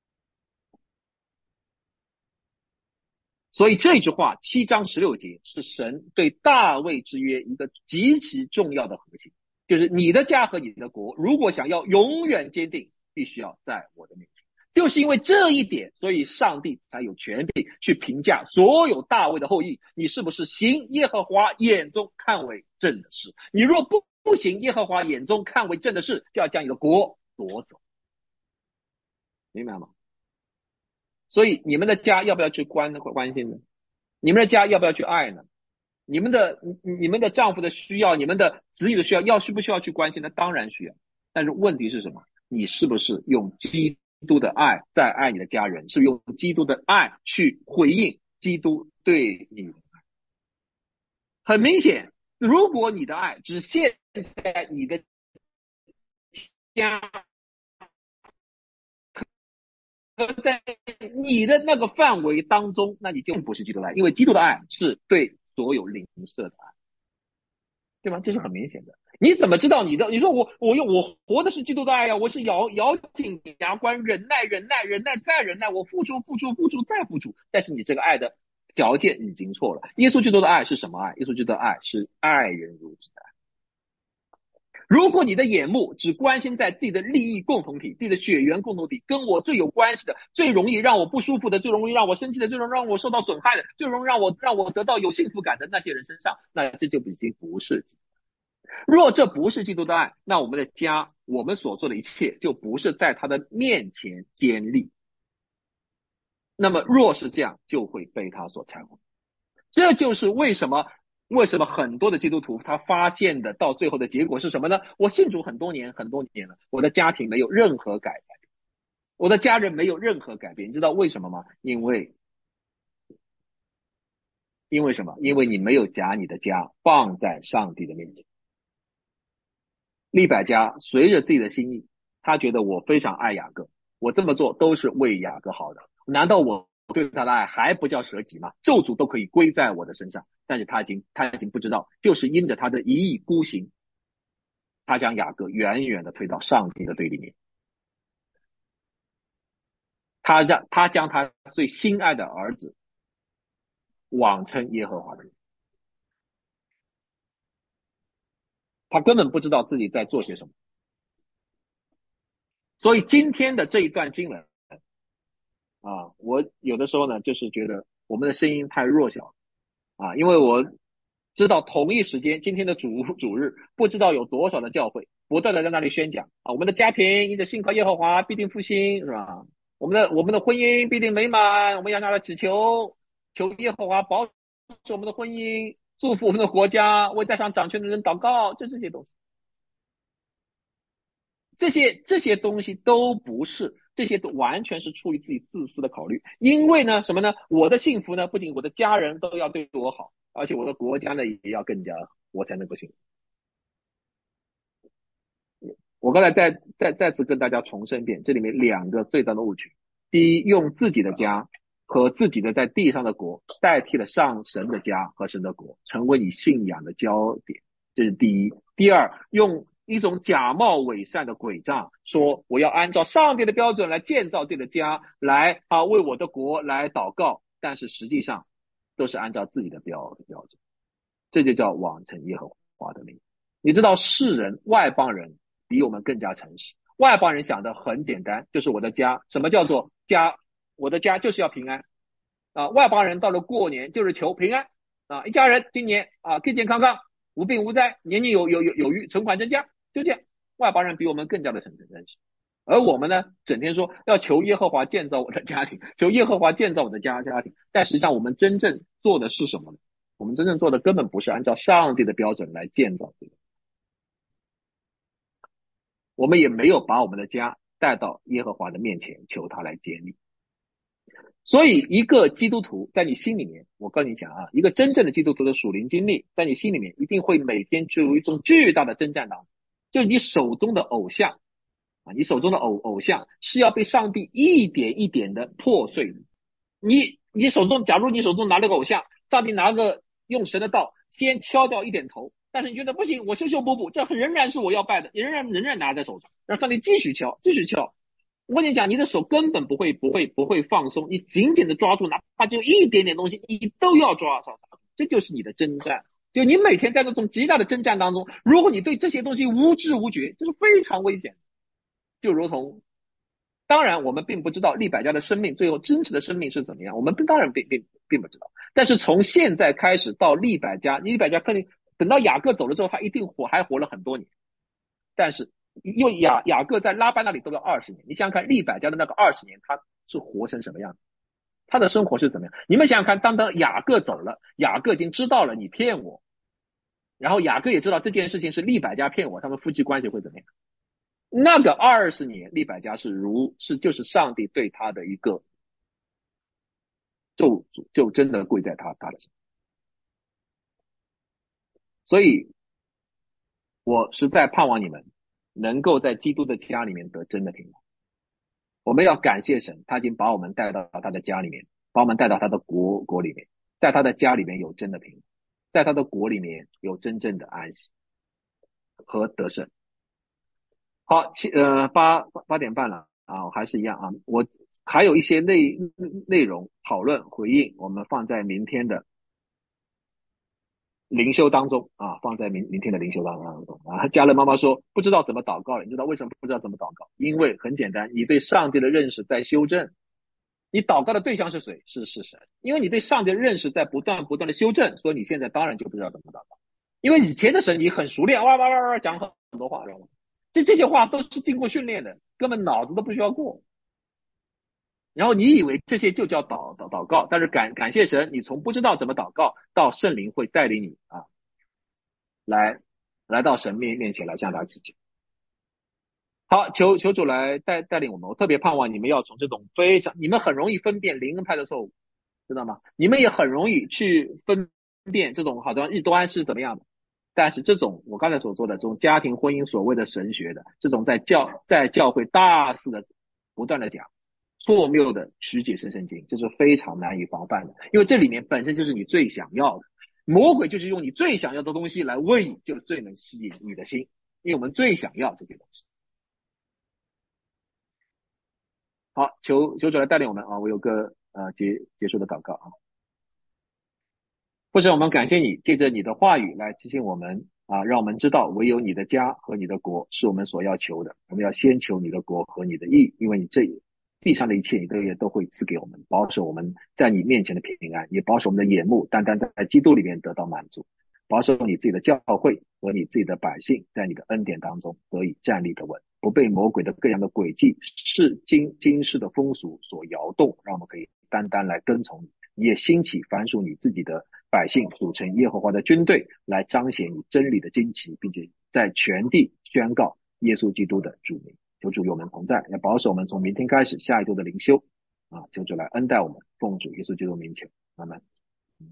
所以这句话7章16节是神对大卫之约一个极其重要的核心，就是你的家和你的国如果想要永远坚定，必须要在我的面前。就是因为这一点，所以上帝才有权柄去评价所有大卫的后裔，你是不是行耶和华眼中看为正的事。你若不行耶和华眼中看为正的事，就要将你的国夺走，明白吗？所以你们的家要不要去关心呢？你们的家要不要去爱呢？你们的丈夫的需要，你们的子女的需要，需不需要去关心呢？当然需要。但是问题是什么？你是不是用基督的爱在爱你的家人？是用基督的爱去回应基督对你的爱？很明显，如果你的爱只限在你的家和在你的那个范围当中，那你就不是基督的爱，因为基督的爱是对所有邻舍的爱，对吗？这是很明显的。你怎么知道你的？你说我活的是基督的爱呀，我是咬紧牙关，忍耐再忍耐，我付出再付出，但是你这个爱的条件已经错了。耶稣基督的爱是什么爱？耶稣基督的爱是爱人如己的爱。如果你的眼目只关心在自己的利益共同体、自己的血缘共同体，跟我最有关系的、最容易让我不舒服的、最容易让我生气的、最容易让我受到损害的、最容易让我得到有幸福感的那些人身上，那这就已经不是。若这不是基督的爱，那我们的家，我们所做的一切就不是在他的面前坚立。那么若是这样，就会被他所拆毁。这就是为什么很多的基督徒他发现的到最后的结果是什么呢？我信主很多年了，我的家庭没有任何改变，我的家人没有任何改变。你知道为什么吗？因为什么？因为你没有将你的家放在上帝的面前。利百加随着自己的心意，他觉得我非常爱雅各，我这么做都是为雅各好的，难道我对他的爱还不叫舍己吗？咒诅都可以归在我的身上。但是他已经不知道，就是因着他的一意孤行，他将雅各远远的推到上帝的对立面，他将他最心爱的儿子妄称耶和华的名，他根本不知道自己在做些什么。所以今天的这一段经文我有的时候呢，就是觉得我们的声音太弱小因为我知道同一时间今天的主日，不知道有多少的教会不断的在那里宣讲我们的家庭因着信靠耶和华必定复兴，是吧？我们的婚姻必定美满，我们要拿来祈求耶和华保守我们的婚姻，祝福我们的国家，为在上掌权的人祷告，这些东西。 这些东西都不是，这些都完全是出于自己自私的考虑。因为呢，什么呢？我的幸福呢，不仅我的家人都要对我好，而且我的国家呢也要更加好，我才能够幸福。我刚才再次跟大家重申一遍，这里面两个最大的误区：第一，用自己的家和自己的在地上的国代替了上神的家和神的国，成为你信仰的焦点，这是第一。第二，用一种假冒伪善的诡诈，说我要按照上帝的标准来建造这个家，来为我的国来祷告，但是实际上都是按照自己的标准，这就叫妄称耶和华的名。你知道世人外邦人比我们更加诚实，外邦人想的很简单，就是我的家。什么叫做家？我的家就是要平安外邦人到了过年就是求平安一家人今年健健康康，无病无灾，年年有余，存款增加，就这样。外邦人比我们更加的诚实。而我们呢，整天说要求耶和华建造我的家庭，求耶和华建造我的家庭，但实际上我们真正做的是什么呢？我们真正做的根本不是按照上帝的标准来建造这个，我们也没有把我们的家带到耶和华的面前，求他来建立。所以一个基督徒在你心里面，我跟你讲一个真正的基督徒的属灵经历，在你心里面一定会每天处于一种巨大的征战当中，就是你手中的偶像你手中的偶像是要被上帝一点一点的破碎的。你手中，假如你手中拿了个偶像，上帝拿个用神的道先敲掉一点头，但是你觉得不行，我修修补补，这仍然是我要拜的，仍然拿在手上，让上帝继续敲，继续敲。我跟你讲，你的手根本不会放松，你紧紧的抓住，哪怕就一点点东西，你都要抓住，这就是你的征战。就你每天在这种极大的征战当中，如果你对这些东西无知无觉，这是非常危险的。就如同，当然我们并不知道利百加的生命最后真实的生命是怎么样，我们当然并不知道。但是从现在开始到利百加肯定等到雅各走了之后，他一定还活了很多年。但是因为雅各在拉班那里都要20年，你想想看利百加的那个20年，他是活成什么样子？他的生活是怎么样？你们想想看，当雅各走了，雅各已经知道了你骗我，然后雅各也知道这件事情是利百加骗我，他们夫妻关系会怎么样？那个20年，利百加就是上帝对他的一个咒诅，就真的跪在他的身上。所以我实在盼望你们能够在基督的家里面得真的平安。我们要感谢神，他已经把我们带到他的家里面，把我们带到他的国里面，在他的家里面有真的平安，在他的国里面有真正的安息和得胜。好，8点半了还是一样我还有一些内容讨论回应，我们放在明天的灵修当中放在明天的灵修当中家人妈妈说不知道怎么祷告了，你知道为什么不知道怎么祷告？因为很简单，你对上帝的认识在修正。你祷告的对象是谁？是神。因为你对上帝的认识在不断的修正，所以你现在当然就不知道怎么祷告。因为以前的神你很熟练，哇哇哇哇讲很多话，知道吗？这些话都是经过训练的，根本脑子都不需要过。然后你以为这些就叫祷告，但是感谢神，你从不知道怎么祷告到圣灵会带领你来到神面前来向他祈求。好，求主来带领我们。我特别盼望你们要从这种你们很容易分辨灵恩派的错误，知道吗？你们也很容易去分辨这种好像异端是怎么样的。但是这种我刚才所说的这种家庭婚姻所谓的神学的这种在教会大肆的不断的讲错谬的曲解圣经，这是非常难以防范的，因为这里面本身就是你最想要的，魔鬼就是用你最想要的东西来喂你，就最能吸引你的心，因为我们最想要这些东西。好，求主来带领我们我有个结束的祷告父神，我们感谢你，借着你的话语来提醒我们让我们知道唯有你的家和你的国是我们所要求的。我们要先求你的国和你的义，因为你地上的一切你都会赐给我们，保守我们在你面前的平安，也保守我们的眼目单单在基督里面得到满足，保守你自己的教会和你自己的百姓在你的恩典当中得以站立得稳，不被魔鬼的各样的诡计是今世的风俗所摇动，让我们可以单单来跟从你。你也兴起凡属你自己的百姓，组成耶和华的军队，来彰显你真理的旌旗，并且在全地宣告耶稣基督的主名。求主与我们同在，也保守我们从明天开始下一周的灵修啊，求主来恩待我们，奉主耶稣基督名求，阿门。